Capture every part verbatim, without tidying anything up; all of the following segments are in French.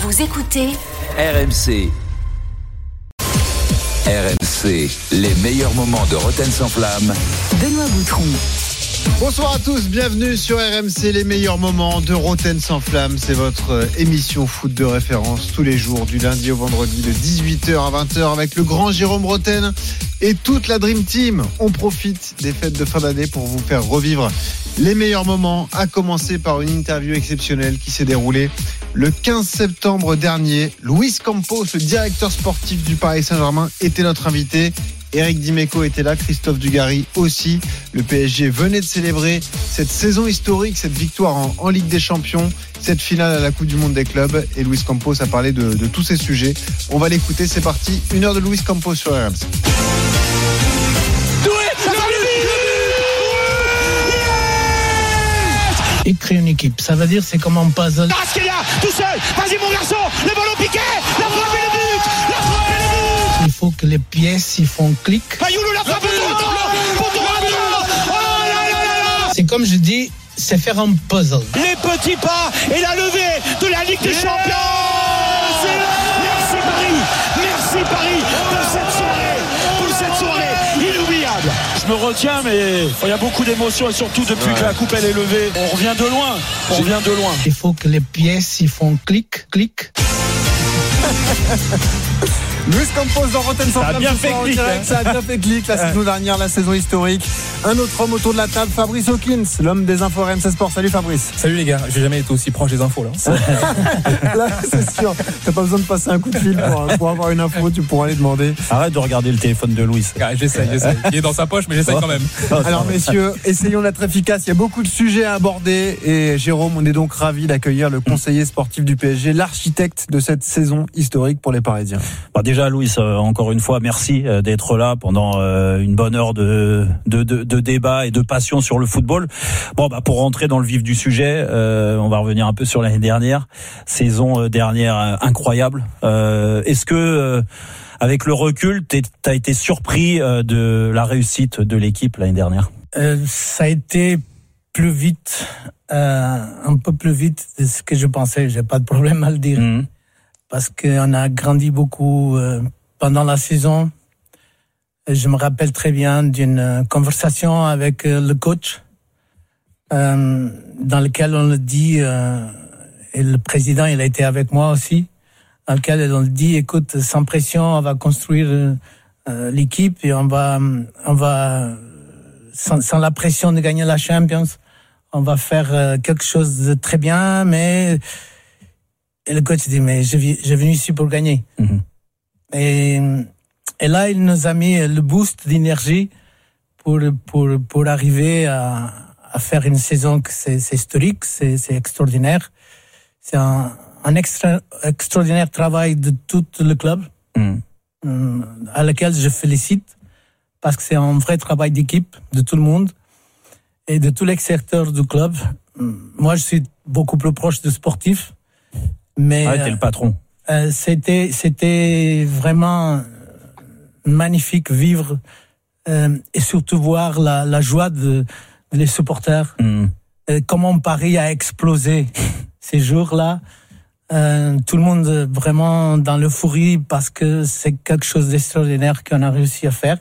Vous écoutez R M C. R M C, les meilleurs moments de Rotten sans flamme. Benoît Boutron. Bonsoir à tous, bienvenue sur R M C, les meilleurs moments de Rotten sans flamme. C'est votre émission foot de référence tous les jours, du lundi au vendredi, de dix-huit heures à vingt heures, avec le grand Jérôme Rotten et toute la Dream Team. On profite des fêtes de fin d'année pour vous faire revivre les meilleurs moments, à commencer par une interview exceptionnelle qui s'est déroulée le quinze septembre dernier. Luis Campos, le directeur sportif du Paris Saint-Germain, était notre invité. Eric Dimeco était là, Christophe Dugarry aussi. Le P S G venait de célébrer cette saison historique, cette victoire en, en Ligue des Champions, cette finale à la Coupe du Monde des clubs. Et Luis Campos a parlé de, de tous ces sujets. On va l'écouter, c'est parti. Une heure de Luis Campos sur R M C. Et créer une équipe, ça veut dire c'est comme un puzzle. Kvaratskhelia tout seul, vas-y mon garçon, le ballon piqué, la frappe et le but, la frappe et le but. Il faut que les pièces ils font clic. Fayoulou la frappe, c'est comme je dis, c'est faire un puzzle. Les petits pas et la levée de la Ligue des Champions. Merci Paris, merci Paris pour cette soirée, pour cette soirée inoubliable. Je me retiens, mais il y a beaucoup d'émotions et surtout depuis ouais. que la coupe elle est levée, on revient de loin, on J'ai... revient de loin. Il faut que les pièces ils font clic, clic. Luis Campos dans Rotten sans flamme. Ça a bien fait clic. Hein. Ça a bien fait clic la saison dernière, la saison historique. Un autre homme autour de la table, Fabrice Hawkins, l'homme des infos R M C Sport. Salut Fabrice. Salut les gars, j'ai jamais été aussi proche des infos là. Là c'est sûr, t'as pas besoin de passer un coup de fil pour, pour avoir une info, tu pourras aller demander. Arrête de regarder le téléphone de Louis. Ah, j'essaie, j'essaie. Il est dans sa poche, mais j'essaie quand même. Alors messieurs, essayons d'être efficaces. Il y a beaucoup de sujets à aborder et Jérôme, on est donc ravis d'accueillir le conseiller sportif du P S G, l'architecte de cette saison historique pour les Parisiens. Bah déjà Louis, euh, encore une fois, merci euh, d'être là pendant euh, une bonne heure de, de, de, de débat et de passion sur le football. Bon, bah pour rentrer dans le vif du sujet, euh, on va revenir un peu sur l'année dernière, saison euh, dernière euh, incroyable. Euh, est-ce que euh, avec le recul, t'as été surpris euh, de la réussite de l'équipe l'année dernière? euh, Ça a été plus vite, euh, un peu plus vite de ce que je pensais. J'ai pas de problème à le dire. Mmh. Parce qu'on a grandi beaucoup euh, pendant la saison. Je me rappelle très bien d'une conversation avec euh, le coach euh, dans lequel on le dit, euh, et le président il a été avec moi aussi, dans lequel on le dit, écoute, sans pression, on va construire euh, l'équipe et on va, on va sans, sans la pression de gagner la Champions, on va faire euh, quelque chose de très bien, mais... Et le coach dit, mais je suis venu ici pour gagner. Mmh. Et, et là, il nous a mis le boost d'énergie pour, pour, pour arriver à, à faire une saison que c'est, c'est historique, c'est, c'est extraordinaire. C'est un, un extra, extraordinaire travail de tout le club, mmh. à lequel je félicite, parce que c'est un vrai travail d'équipe de tout le monde et de tous les secteurs du club. Moi, je suis beaucoup plus proche du sportif. Mais ah, t'es le patron. Euh, c'était c'était vraiment magnifique vivre euh, et surtout voir la la joie de, de les supporters. Mm. Euh, comment Paris a explosé ces jours-là. Euh, tout le monde vraiment dans l'euphorie parce que c'est quelque chose d'extraordinaire qu'on a réussi à faire.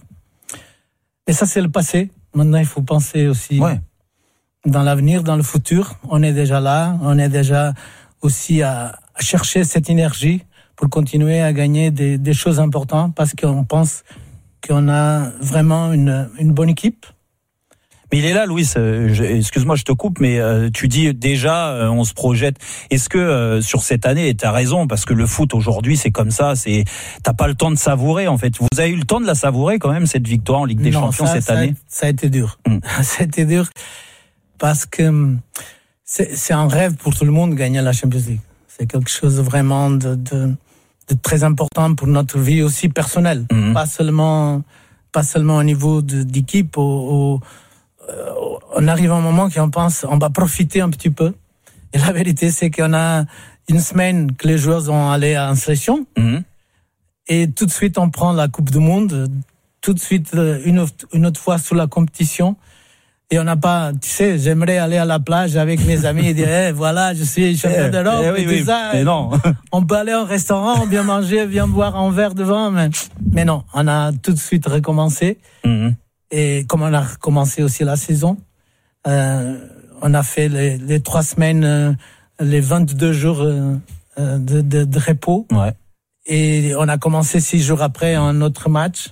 Et ça c'est le passé. Maintenant il faut penser aussi ouais. dans l'avenir, dans le futur. On est déjà là. On est déjà aussi à à chercher cette énergie pour continuer à gagner des, des choses importantes parce qu'on pense qu'on a vraiment une, une bonne équipe. Mais il est là, Louis. Euh, je, excuse-moi, je te coupe, mais euh, tu dis déjà, euh, on se projette. Est-ce que euh, sur cette année, et t'as raison, parce que le foot aujourd'hui, c'est comme ça, c'est t'as pas le temps de savourer en fait. Vous avez eu le temps de la savourer quand même cette victoire en Ligue des non, Champions ça, cette ça année. A, ça a été dur. Mmh. Ça a été dur parce que c'est, c'est un rêve pour tout le monde de gagner la Champions League. C'est quelque chose vraiment de, de, de très important pour notre vie aussi personnelle. Mmh. Pas seulement, pas seulement au niveau de, d'équipe. Au, au, euh, on arrive à un moment qu'on pense, on va profiter un petit peu. Et la vérité, c'est qu'on a une semaine que les joueurs ont allé en sélection. Mmh. Et tout de suite, on prend la Coupe du Monde. Tout de suite, une autre, une autre fois sous la compétition. Et on n'a pas, tu sais, j'aimerais aller à la plage avec mes amis et dire, hey, voilà, je suis champion d'Europe, eh oui, et oui, tout ça. Mais non. On peut aller au restaurant, bien manger, bien boire un verre devant, mais, mais non, on a tout de suite recommencé. Mm-hmm. Et comme on a recommencé aussi la saison, euh, on a fait les, les trois semaines, euh, les vingt-deux jours euh, de, de, de repos. Ouais. Et on a commencé six jours après un autre match.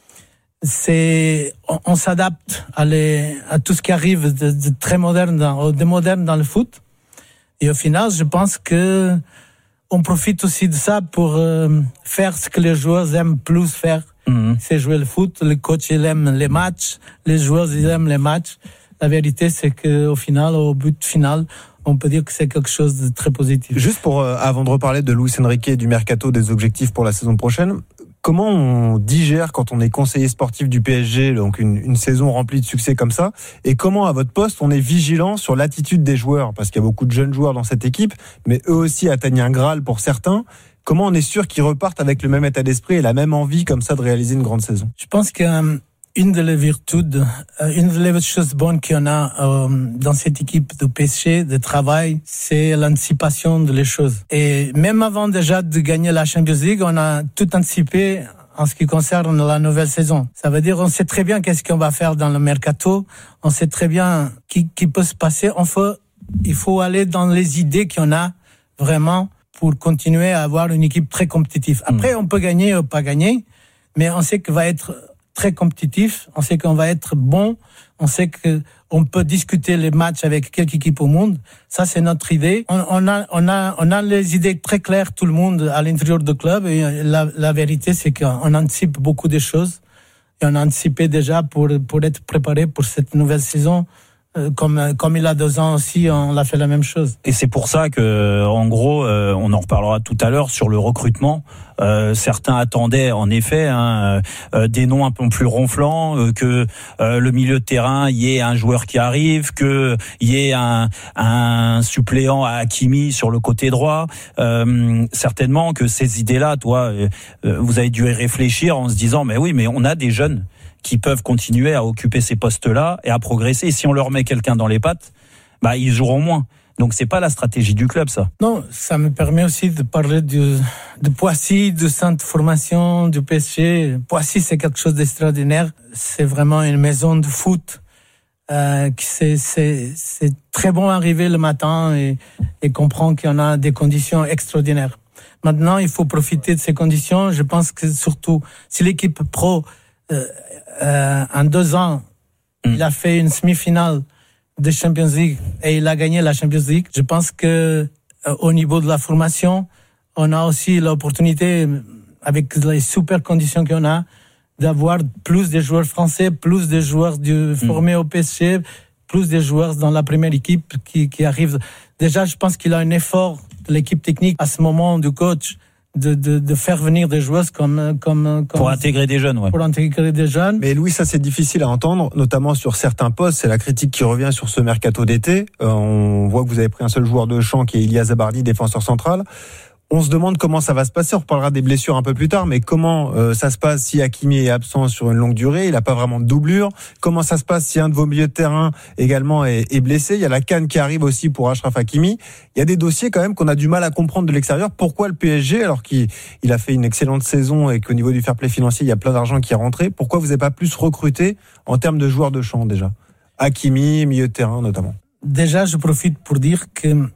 C'est, on, on s'adapte à, les, à tout ce qui arrive de, de très moderne, dans, de moderne dans le foot. Et au final, je pense que on profite aussi de ça pour euh, faire ce que les joueurs aiment plus faire. Mmh. C'est jouer le foot. Le coach, il aime les matchs. Les joueurs, ils aiment les matchs. La vérité, c'est qu'au final, au but final, on peut dire que c'est quelque chose de très positif. Juste pour, euh, avant de reparler de Luis Enrique et du mercato, des objectifs pour la saison prochaine, comment on digère quand on est conseiller sportif du P S G, donc une, une saison remplie de succès comme ça, et comment à votre poste on est vigilant sur l'attitude des joueurs, parce qu'il y a beaucoup de jeunes joueurs dans cette équipe, mais eux aussi atteignent un Graal pour certains. Comment on est sûr qu'ils repartent avec le même état d'esprit et la même envie comme ça de réaliser une grande saison? Je pense que euh, une des vertus, euh, une des choses bonnes qu'on a euh, dans cette équipe de P S G, de travail, c'est l'anticipation de les choses. Et même avant déjà de gagner la Champions League, on a tout anticipé en ce qui concerne la nouvelle saison. Ça veut dire on sait très bien qu'est-ce qu'on va faire dans le mercato, on sait très bien qui, qui peut se passer. On faut, il faut aller dans les idées qu'on a vraiment pour continuer à avoir une équipe très compétitive. Après, on peut gagner ou pas gagner, mais on sait qu'on va être très compétitif, on sait qu'on va être bon, on sait qu'on peut discuter les matchs avec quelque équipe au monde. Ça, c'est notre idée. On, on a, on a, on a les idées très claires, tout le monde, à l'intérieur du club. Et la, la vérité, c'est qu'on anticipe beaucoup de choses. Et on a anticipé déjà pour, pour être préparé pour cette nouvelle saison. Comme, comme il a deux ans aussi, on a fait la même chose. Et c'est pour ça que, en gros, euh, on en reparlera tout à l'heure sur le recrutement. Euh, certains attendaient, en effet, hein, euh, des noms un peu plus ronflants, euh, que euh, le milieu de terrain y ait un joueur qui arrive, que y ait un, un suppléant à Hakimi sur le côté droit. Euh, certainement que ces idées-là, toi, euh, vous avez dû y réfléchir en se disant, mais oui, mais on a des jeunes qui peuvent continuer à occuper ces postes-là et à progresser. Et si on leur met quelqu'un dans les pattes, bah, ils joueront moins. Donc, c'est pas la stratégie du club, ça. Non, ça me permet aussi de parler de, de Poissy, du centre de formation du P S G. Poissy, c'est quelque chose d'extraordinaire. C'est vraiment une maison de foot. Euh, c'est, c'est, c'est très bon arriver le matin et, et comprendre qu'on a des conditions extraordinaires. Maintenant, il faut profiter de ces conditions. Je pense que surtout, si l'équipe pro, euh, Euh, en deux ans, mmh. il a fait une semi-finale de Champions League et il a gagné la Champions League. Je pense que euh, au niveau de la formation, on a aussi l'opportunité, avec les super conditions qu'on a, d'avoir plus de joueurs français, plus de joueurs du, formés mmh. au P S G, plus de joueurs dans la première équipe qui, qui arrivent. Déjà, je pense qu'il a un effort de l'équipe technique à ce moment du coach. De, de, de faire venir des joueurs comme, comme, comme pour intégrer des jeunes, ouais. Pour intégrer des jeunes. Mais Louis, ça c'est difficile à entendre, notamment sur certains postes. C'est la critique qui revient sur ce mercato d'été. Euh, on voit que vous avez pris un seul joueur de champ qui est Ilia Zabardi, défenseur central. On se demande comment ça va se passer. On reparlera des blessures un peu plus tard, mais comment euh, ça se passe si Hakimi est absent sur une longue durée? Il n'a pas vraiment de doublure. Comment ça se passe si un de vos milieux de terrain également est, est blessé? Il y a la CAN qui arrive aussi pour Achraf Hakimi. Il y a des dossiers quand même qu'on a du mal à comprendre de l'extérieur. Pourquoi le P S G, alors qu'il il a fait une excellente saison et qu'au niveau du fair play financier, il y a plein d'argent qui est rentré, pourquoi vous n'avez pas plus recruté en termes de joueurs de champ déjà? Hakimi, milieu de terrain notamment. Déjà, je profite pour dire que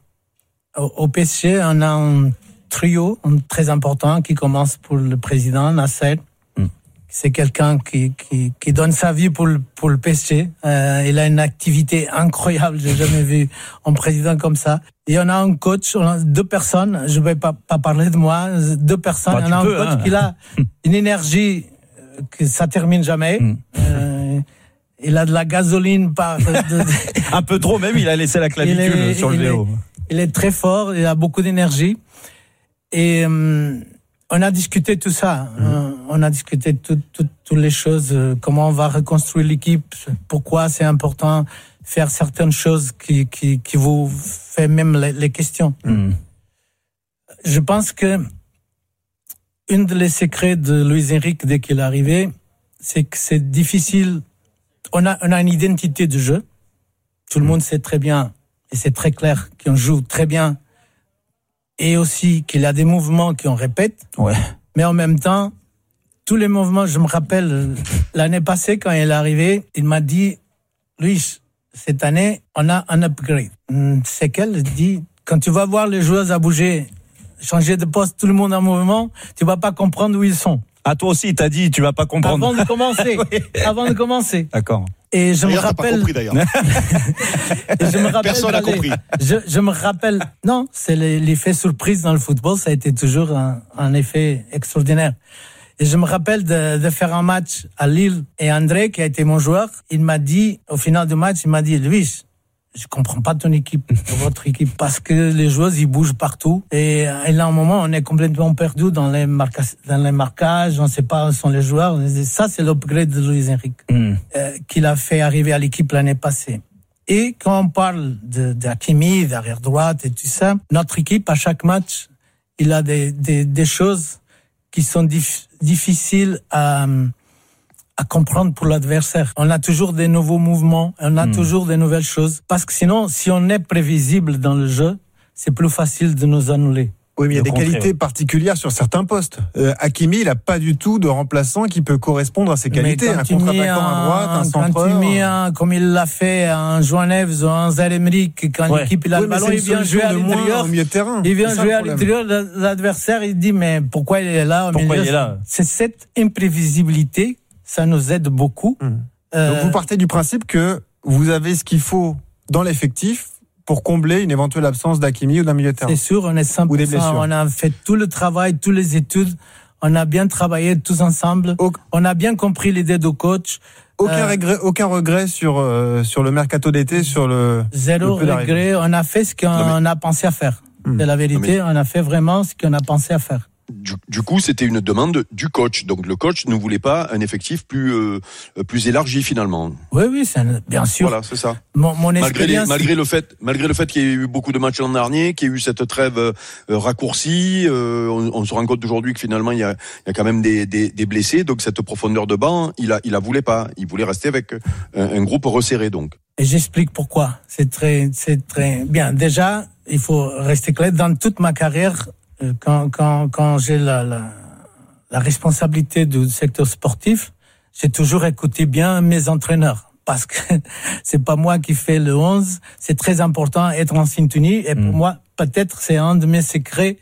au P S G, on a un trio très important qui commence pour le président Nasser. Mm. C'est quelqu'un qui, qui, qui donne sa vie pour le, pour le P S G. Euh, il a une activité incroyable. J'ai jamais vu un président comme ça. Et on a un coach, on a deux personnes. Je vais pas, pas parler de moi. Deux personnes. Bah, on a un peux, coach hein. qui a une énergie que ça termine jamais. Mm. Euh, il a de la gasoline par... De, de... un peu trop même, il a laissé la clavicule est, sur le vélo. Est, il est très fort, il a beaucoup d'énergie. Et euh, on a discuté tout ça. Mmh. Euh, on a discuté toutes tout, tout les choses, euh, comment on va reconstruire l'équipe, pourquoi c'est important faire certaines choses qui, qui, qui vous fait même les, les questions. Mmh. Je pense que une des secrets de Luis Enrique dès qu'il est arrivé, c'est que c'est difficile on a, on a une identité de jeu. Tout le monde sait très bien, et c'est très clair, qu'on joue très bien, et aussi qu'il y a des mouvements qu'on répète. Ouais. Mais en même temps, tous les mouvements, je me rappelle, l'année passée, quand il est arrivé, il m'a dit, Luis, cette année, on a un upgrade. C'est quel? Il dit, quand tu vas voir les joueurs à bouger, changer de poste, tout le monde en mouvement, tu vas pas comprendre où ils sont. Ah, toi aussi, t'as dit, tu vas pas comprendre. Avant de commencer. Oui. Avant de commencer. D'accord. Et je D'ailleurs, me t'as pas rappelle. compris d'ailleurs. Et je me rappelle Personne n'a d'aller- compris. Je, je me rappelle. Non, c'est l'effet surprise dans le football, ça a été toujours un, un effet extraordinaire. Et je me rappelle de, de faire un match à Lille et André, qui a été mon joueur, il m'a dit, au final du match, il m'a dit, Luis, je comprends pas ton équipe, votre équipe, parce que les joueurs, ils bougent partout. Et, et là, à un moment, on est complètement perdu dans les, marca, dans les marquages, on ne sait pas où sont les joueurs. Et ça, c'est l'upgrade de Luis Enrique, Mm. euh, qu'il a fait arriver à l'équipe l'année passée. Et quand on parle de, de Hakimi, d'arrière droite et tout ça, notre équipe, à chaque match, il a des, des, des choses qui sont dif, difficiles à, à comprendre pour l'adversaire. On a toujours des nouveaux mouvements, on a mmh. toujours des nouvelles choses. Parce que sinon, si on est prévisible dans le jeu, c'est plus facile de nous annuler. Oui, mais il y a des contraire. qualités particulières sur certains postes. Euh, Hakimi, il n'a pas du tout de remplaçant qui peut correspondre à ses qualités. Un contre-attaquant à droite, un centreur. Quand tu mets un, comme il l'a fait, un João Neves ou un Zaire-Emery, quand ouais. l'équipe il a oui, le ballon, il vient jouer à l'intérieur. Au milieu de terrain. Il vient jouer à l'intérieur. L'adversaire, il dit, mais pourquoi il est là au Pourquoi milieu? il est là? C'est cette imprévisibilité, ça nous aide beaucoup. Mmh. Euh, Donc vous partez du principe que vous avez ce qu'il faut dans l'effectif pour combler une éventuelle absence d'Hakimi ou d'un milieu de terrain. C'est sûr, on est cent pour cent. On a fait tout le travail, toutes les études. On a bien travaillé tous ensemble. Auc- on a bien compris l'idée du coach. Aucun, euh, regret, aucun regret sur, euh, sur le mercato d'été, sur le. Zéro le regret. On a fait ce qu'on mais... a pensé à faire. Mmh. C'est la vérité. Mais... On a fait vraiment ce qu'on a pensé à faire. Du, du coup, c'était une demande du coach. Donc, le coach ne voulait pas un effectif plus euh, plus élargi finalement. Oui, oui, c'est un, bien sûr. Voilà, c'est ça. Mon, mon malgré, les, malgré le fait, malgré le fait qu'il y ait eu beaucoup de matchs l'an dernier, qu'il y ait eu cette trêve euh, raccourcie, euh, on, on se rend compte aujourd'hui que finalement il y a, il y a quand même des, des, des blessés. Donc, cette profondeur de banc, il a, il a voulait pas. Il voulait rester avec un, un groupe resserré. Donc. Et j'explique pourquoi. C'est très, c'est très bien. Déjà, il faut rester clair. Dans toute ma carrière. Quand, quand, quand j'ai la, la, la responsabilité du secteur sportif, j'ai toujours écouté bien mes entraîneurs. Parce que c'est pas moi qui fais le onze. C'est très important d'être en syntonie. Et pour mmh. moi, peut-être, c'est un de mes secrets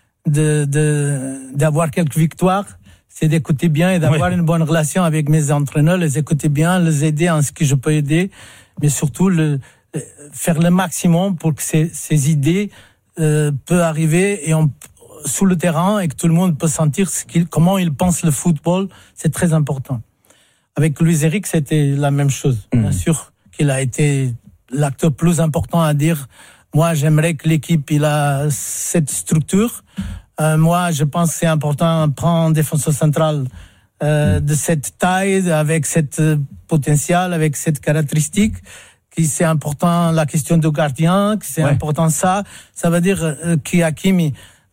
de, de, d'avoir quelques victoires. C'est d'écouter bien et d'avoir oui. une bonne relation avec mes entraîneurs, les écouter bien, les aider en ce que je peux aider. Mais surtout, le, faire le maximum pour que ces, ces idées Euh, peut arriver et on, sous le terrain et que tout le monde peut sentir ce qu'il, comment il pense le football, c'est très important. Avec Luis Enrique, c'était la même chose. Mmh. Bien sûr qu'il a été l'acteur plus important à dire, moi j'aimerais que l'équipe il a cette structure. Euh, moi je pense que c'est important de prendre un défenseur central euh, mmh. de cette taille, avec cette potentiel, avec cette caractéristique. Que c'est important la question du gardien, que c'est ouais. important ça. Ça veut dire euh, qu'Hakimi,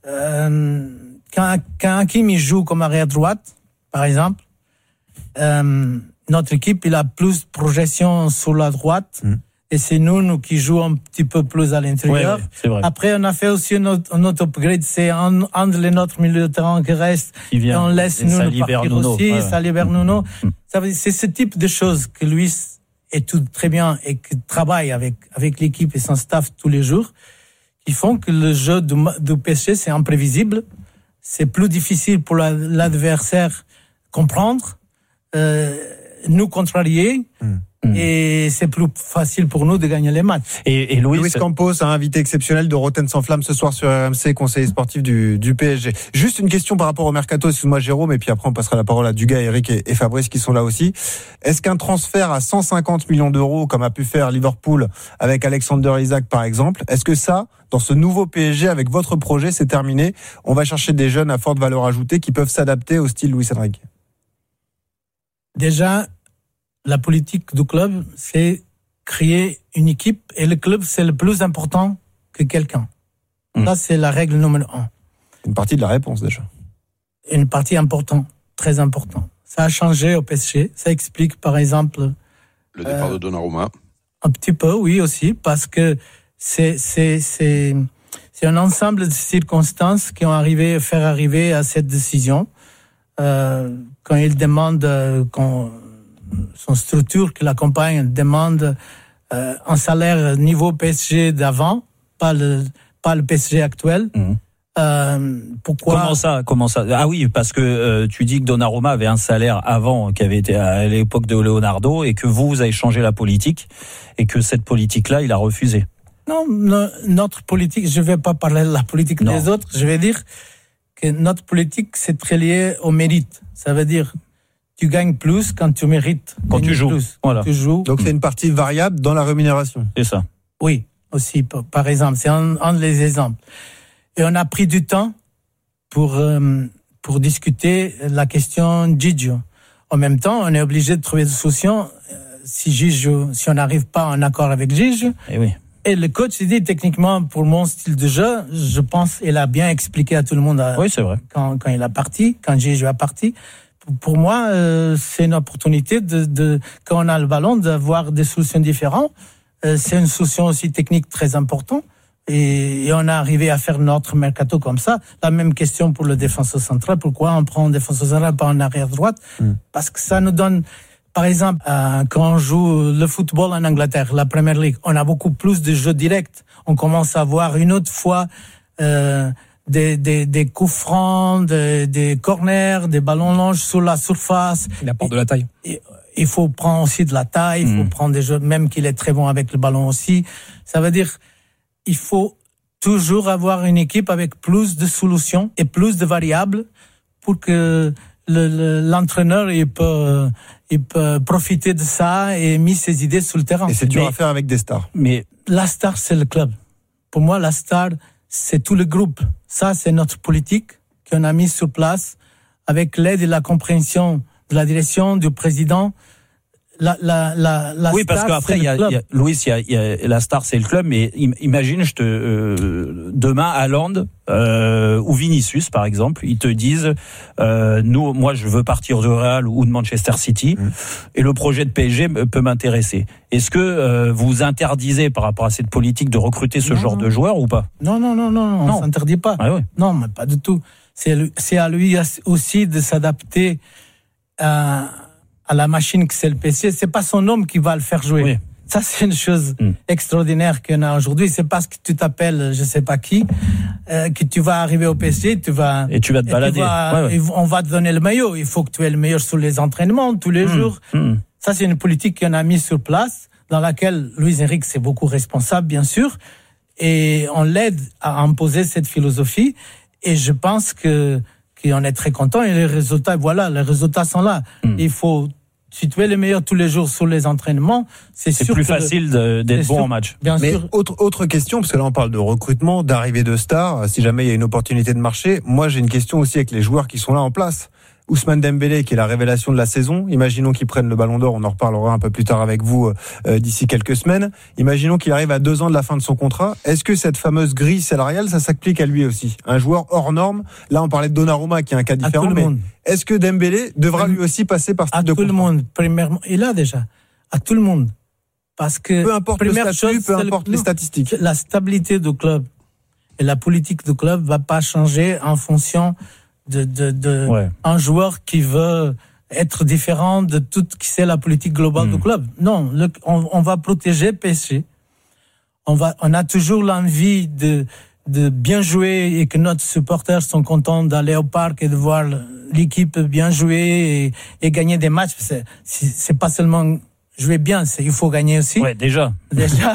euh, quand, quand Hakimi joue comme arrière droite, par exemple, euh, notre équipe il a plus de projection sur la droite mmh. et c'est nous, nous qui jouons un petit peu plus à l'intérieur. Ouais, ouais, c'est vrai. Après, on a fait aussi notre, notre upgrade, c'est un, un de notre milieu de terrain qui reste, qui vient, et on laisse et nous, nous partir Nuno. aussi, ouais, ça libère ouais. Nuno. Mmh. Ça veut dire, c'est ce type de choses que lui et tout très bien et qui travaille avec avec l'équipe et son staff tous les jours, qui font que le jeu du, du P S G c'est imprévisible, c'est plus difficile pour la, l'adversaire comprendre, euh, nous contrarier. Mmh. Et c'est plus facile pour nous de gagner les matchs. Et, et Luis, Luis Campos, un invité exceptionnel de Rotten sans flamme ce soir sur R M C, conseiller sportif du, du P S G. Juste une question par rapport au mercato, excuse-moi Jérôme, et puis après on passera la parole à Dugas, Eric et, et Fabrice qui sont là aussi. Est-ce qu'un transfert à cent cinquante millions d'euros, comme a pu faire Liverpool avec Alexander Isak par exemple, est-ce que ça, dans ce nouveau P S G, avec votre projet, c'est terminé? On va chercher des jeunes à forte valeur ajoutée qui peuvent s'adapter au style Luis Enrique. Déjà, la politique du club, c'est créer une équipe et le club, c'est le plus important que quelqu'un. Mmh. Ça, c'est la règle numéro un. Une partie de la réponse, déjà. Une partie importante, très importante. Ça a changé au P S G. Ça explique, par exemple, Le départ euh, de Donnarumma. Un petit peu, oui, aussi, parce que c'est, c'est, c'est, c'est un ensemble de circonstances qui ont arrivé, faire arriver à cette décision. Euh, quand il demande, quand son structure qui l'accompagne demande euh, un salaire niveau P S G d'avant, pas le, pas le P S G actuel. Mmh. Euh, pourquoi Comment ça Comment ça Ah oui, parce que euh, tu dis que Donnarumma avait un salaire avant, qui avait été à l'époque de Leonardo, et que vous, vous avez changé la politique, et que cette politique-là, il a refusé. Non, no, notre politique, je ne vais pas parler de la politique non. des autres, je vais dire que notre politique, c'est très lié au mérite. Ça veut dire, tu gagnes plus quand tu mérites. Quand tu joues. Plus, voilà. Quand tu joues. Donc c'est une partie variable dans la rémunération. C'est ça. Oui, aussi, par exemple, c'est un, un des exemples. Et on a pris du temps pour, euh, pour discuter la question Gigio. En même temps, on est obligé de trouver des solutions euh, si Gigio, si on n'arrive pas à un accord avec Gigio. Et oui. Et le coach dit techniquement, pour mon style de jeu, je pense qu'il a bien expliqué à tout le monde. À, oui, c'est vrai. Quand, quand il a parti, quand Gigio a parti. Pour, pour moi, euh, c'est une opportunité de, de, quand on a le ballon, d'avoir des solutions différentes. Euh, c'est une solution aussi technique très importante. Et, et on a arrivé à faire notre mercato comme ça. La même question pour le défenseur central. Pourquoi on prend un défenseur central, pas un arrière droite? mm. Parce que ça nous donne, par exemple, euh, quand on joue le football en Angleterre, la Premier League, on a beaucoup plus de jeux directs. On commence à voir une autre fois euh, des, des, des coups francs, des, des corners, des ballons longs sur la surface. Il apporte de la taille. Et, il faut prendre aussi de la taille, il faut mm. prendre des jeux, même qu'il est très bon avec le ballon aussi. Ça veut dire il faut toujours avoir une équipe avec plus de solutions et plus de variables pour que le, le, l'entraîneur il peut, il peut profiter de ça et mettre ses idées sur le terrain. Et c'est dur mais, à faire avec des stars. Mais la star, c'est le club. Pour moi, la star, c'est tout le groupe. Ça, c'est notre politique qu'on a mise sur place avec l'aide et la compréhension de la direction, du président. La, la, la, la oui, star, parce qu'après, il y a, il y a, Louis, il y a, il y a, la star, c'est le club, mais imagine, je te, euh, demain, Haaland, euh, ou Vinicius, par exemple, ils te disent, euh, nous, moi, je veux partir de Real ou de Manchester City, mmh. et le projet de P S G peut m'intéresser. Est-ce que, euh, vous interdisez, par rapport à cette politique, de recruter ce non, genre non. de joueurs ou pas? Non, non, non, non, on non. s'interdit pas. Ah, oui. Non, mais pas du tout. C'est, c'est à lui aussi de s'adapter à, à la machine que c'est le P S G, c'est pas son homme qui va le faire jouer. Oui. Ça, c'est une chose mm. extraordinaire qu'on a aujourd'hui. C'est parce que tu t'appelles, je sais pas qui, euh, que tu vas arriver au P S G, tu vas et tu vas te balader. Vas, ouais, ouais. On va te donner le maillot. Il faut que tu aies le meilleur sur les entraînements tous les mm. jours. Mm. Ça, c'est une politique qu'on a mise sur place, dans laquelle Luis Enrique c'est beaucoup responsable, bien sûr, et on l'aide à imposer cette philosophie. Et je pense que qu'on est très content. Et les résultats, voilà, les résultats sont là. Mm. Il faut Si tu es le meilleur tous les jours sur les entraînements, c'est, c'est sûr plus que facile de, d'être bon sûr, en match. Bien Mais sûr. autre autre question, parce que là on parle de recrutement, d'arrivée de stars. Si jamais il y a une opportunité de marché, moi j'ai une question aussi avec les joueurs qui sont là en place. Ousmane Dembélé, qui est la révélation de la saison. Imaginons qu'il prenne le Ballon d'Or. On en reparlera un peu plus tard avec vous euh, d'ici quelques semaines. Imaginons qu'il arrive à deux ans de la fin de son contrat. Est-ce que cette fameuse grille salariale, ça s'applique à lui aussi? Un joueur hors norme. Là, on parlait de Donnarumma, qui est un cas différent. Mais monde. Est-ce que Dembélé devra lui aussi passer par ce type de contrat? À tout le monde. Premièrement, il a déjà. À tout le monde. Parce que peu importe le statut, chose, peu importe le, les statistiques. La stabilité du club et la politique du club va pas changer en fonction de, de, de ouais. un joueur qui veut être différent de tout ce qui c'est la politique globale mmh. du club. Non, le, on, on va protéger P S G. On va, on a toujours l'envie de, de bien jouer et que nos supporters sont contents d'aller au parc et de voir l'équipe bien jouer et, et gagner des matchs. C'est, c'est pas seulement jouer bien, c'est, il faut gagner aussi. Ouais, déjà. Déjà.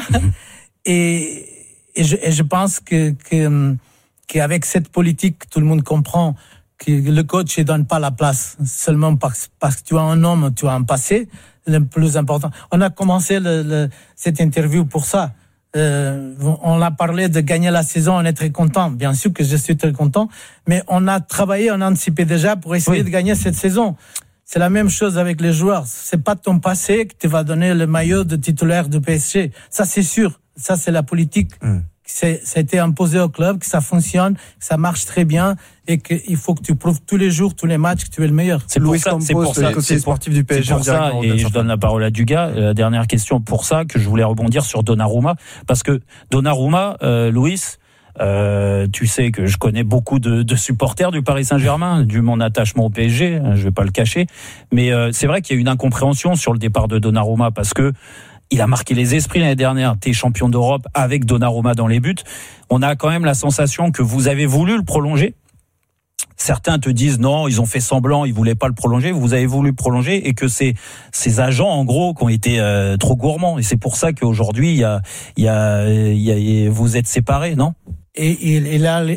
et, et je, et je pense que, que, qu'avec cette politique, tout le monde comprend que le coach ne donne pas la place seulement parce, parce que tu as un homme, tu as un passé, le plus important. On a commencé le, le, cette interview pour ça. Euh, on a parlé de gagner la saison, on est très content. Bien sûr que je suis très content, mais on a travaillé, on a anticipé déjà pour essayer oui. de gagner cette saison. C'est la même chose avec les joueurs. C'est pas ton passé qui te va donner le maillot de titulaire du P S G. Ça, c'est sûr. Ça, c'est la politique mmh. c'est, ça a été imposé au club, que ça fonctionne, que ça marche très bien et qu'il faut que tu prouves tous les jours, tous les matchs que tu es le meilleur. C'est pour ça, c'est pour ça, c'est sportif du P S G. C'est pour ça, et je donne la parole à Dugas. La dernière question pour ça, que je voulais rebondir sur Donnarumma, parce que Donnarumma, euh, Louis, Euh, tu sais que je connais beaucoup de, de supporters du Paris Saint-Germain, du mon attachement au P S G, je vais pas le cacher, mais euh, c'est vrai qu'il y a une incompréhension sur le départ de Donnarumma parce que il a marqué les esprits l'année dernière. T'es champion d'Europe avec Donnarumma dans les buts. On a quand même la sensation que vous avez voulu le prolonger. Certains te disent non, ils ont fait semblant, ils voulaient pas le prolonger. Vous avez voulu le prolonger et que c'est ces agents en gros qui ont été euh, trop gourmands. Et c'est pour ça qu'aujourd'hui il y a, il y a, il y a, vous êtes séparés, non? Et il, il a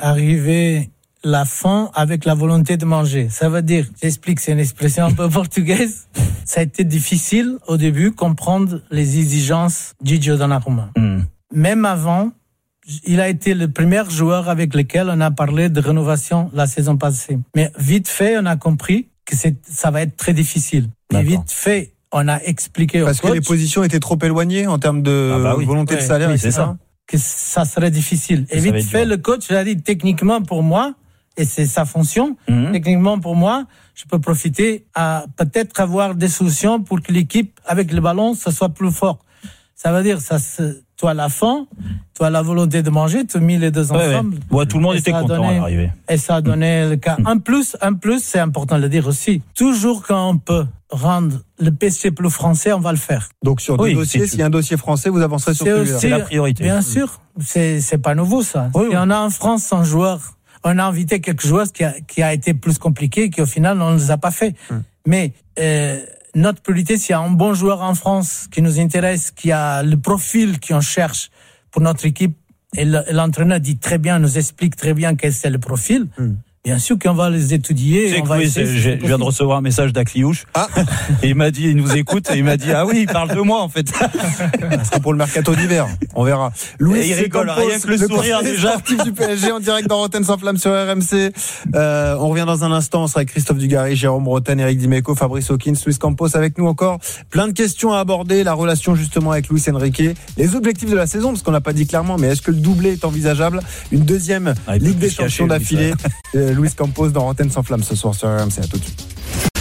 arrivé la faim avec la volonté de manger. Ça veut dire, j'explique, c'est une expression un peu portugaise. Ça a été difficile au début comprendre les exigences de Gigi Donnarumma. Mm. Même avant, il a été le premier joueur avec lequel on a parlé de rénovation la saison passée. Mais vite fait, on a compris que c'est, ça va être très difficile. D'accord. Et vite fait, on a expliqué au Parce coach, que les positions étaient trop éloignées en termes de ah bah oui. volonté ouais, de salaire, oui, c'est ça. Que ça serait difficile. Et vite fait, le coach a dit, techniquement pour moi, et c'est sa fonction, mmh. techniquement pour moi, je peux profiter à peut-être avoir des solutions pour que l'équipe, avec le ballon, ça soit plus fort. Ça veut dire, ça se, toi la faim, toi la volonté de manger, tu as mis les deux ensemble. Ouais, ouais. Ouais, tout le monde était content donné, à l'arrivée. Et ça a donné mmh. le cas. En plus, en plus, c'est important de le dire aussi. Toujours quand on peut rendre le P S G plus français, on va le faire. Donc sur deux oui, dossiers, s'il y a un dossier français, vous avancerez sur celui-là. C'est la priorité. Bien sûr, c'est c'est pas nouveau ça. Oui, si oui. on a en France un joueur, on a invité quelques joueurs qui a qui a été plus compliqué, qui au final on ne les a pas fait. Hum. Mais euh, notre priorité, s'il y a un bon joueur en France qui nous intéresse, qui a le profil qu'on cherche pour notre équipe, et l'entraîneur dit très bien, nous explique très bien quel c'est le profil. Hum. Bien sûr qu'on va les étudier. C'est on va oui, essayer, je viens de recevoir un message d'Akliouche. Ah. Et il m'a dit, il nous écoute, et il m'a dit, ah oui, il parle de moi, en fait. Ça sera pour le mercato d'hiver. On verra. Louis, il rigole, rien que le, le sourire déjà. Sportif du P S G en direct dans Rotten sans flamme sur R M C. Euh, on revient dans un instant. On sera avec Christophe Dugarry, Jérôme Rotten, Eric Dimeco, Fabrice Hawkins, Luis Campos avec nous encore. Plein de questions à aborder. La relation justement avec Luis Enrique. Les objectifs de la saison, parce qu'on n'a pas dit clairement, mais est-ce que le doublé est envisageable? Une deuxième ah, Ligue des Champions d'affilée. Euh, Luis Campos dans Rotten sans flamme ce soir sur R M C. À tout de suite.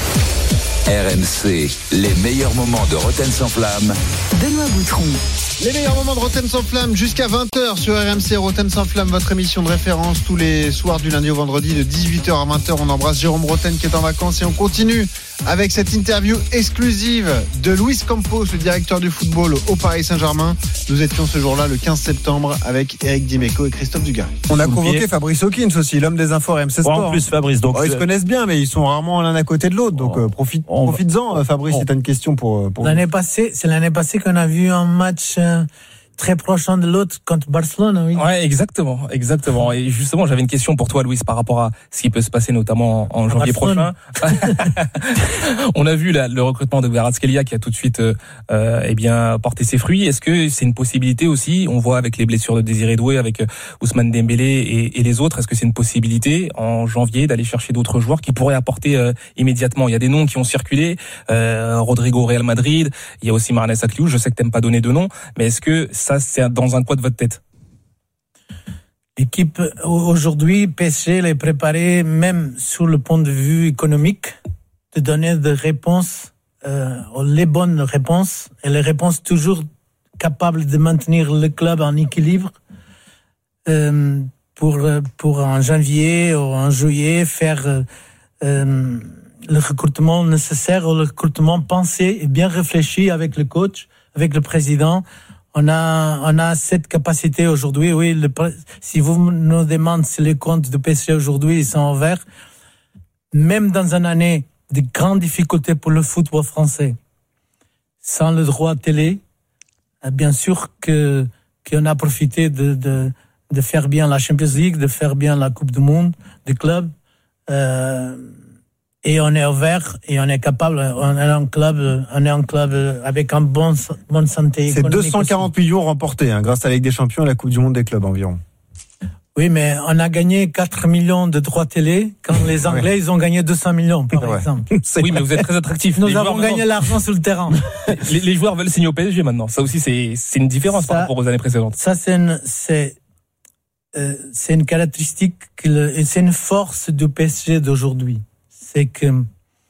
R M C, les meilleurs moments de Rotten sans flamme. Benoît Boutron. Les meilleurs moments de Rotten sans flamme jusqu'à vingt heures sur R M C. Rotten sans flamme, votre émission de référence tous les soirs du lundi au vendredi de dix-huit heures à vingt heures. On embrasse Jérôme Rotten qui est en vacances et on continue avec cette interview exclusive de Luis Campos, le directeur du football au Paris Saint-Germain. Nous étions ce jour-là le quinze septembre avec Eric Dimeco et Christophe Dugarry. On a convoqué Fabrice Hawkins aussi, l'homme des infos R M C Sport. Ouais, en plus Fabrice, donc oh, ils se connaissent bien, mais ils sont rarement l'un à côté de l'autre. Donc oh, euh, profite, profites-en, va... Fabrice. Oh. C'est une question pour. pour l'année passée, c'est l'année passée qu'on a vu un match. Euh... très proche de l'autre contre Barcelone, oui. Ouais, exactement, exactement. Et justement, j'avais une question pour toi, Louis, par rapport à ce qui peut se passer notamment en, en janvier prochain. On a vu là, le recrutement de Kvaratskhelia qui a tout de suite, euh, eh bien, porté ses fruits. Est-ce que c'est une possibilité aussi? On voit avec les blessures de Désiré Doué, avec Ousmane Dembélé et, et les autres, est-ce que c'est une possibilité en janvier d'aller chercher d'autres joueurs qui pourraient apporter euh, immédiatement? Il y a des noms qui ont circulé, euh, Rodrigo Real Madrid, il y a aussi Marnes Akliouche. Je sais que t'aimes pas donner de noms, mais est-ce que ça, c'est dans un coin de votre tête? L'équipe, aujourd'hui, P S G l'est préparée, même sur le point de vue économique, de donner des réponses, euh, les bonnes réponses, et les réponses toujours capables de maintenir le club en équilibre, euh, pour, pour en janvier ou en juillet, faire euh, le recrutement nécessaire, ou le recrutement pensé et bien réfléchi avec le coach, avec le président. On a, on a cette capacité aujourd'hui. Oui, le, si vous nous demandez si les comptes de P S G aujourd'hui ils sont ouverts, même dans une année de grandes difficultés pour le football français, sans le droit télé, bien sûr que qu'on a profité de, de, de faire bien la Champions League, de faire bien la Coupe du Monde des clubs. Euh, Et on est ouvert et on est capable, on est un club, on est un club avec une bonne, bonne santé économique. C'est deux cent quarante aussi. Millions remportés, hein, grâce à la Ligue des Champions et la Coupe du Monde des clubs environ. Oui, mais on a gagné quatre millions de droits télé quand les Anglais, ouais. ils ont gagné deux cents millions, par ouais. exemple. Oui, mais vous êtes très attractif. Nous les avons gagné maintenant... l'argent sur le terrain. les, les joueurs veulent signer au P S G maintenant. Ça aussi, c'est, c'est une différence ça, par rapport aux années précédentes. Ça, c'est une, c'est, euh, c'est une caractéristique, que le, et c'est une force du P S G d'aujourd'hui. C'est que,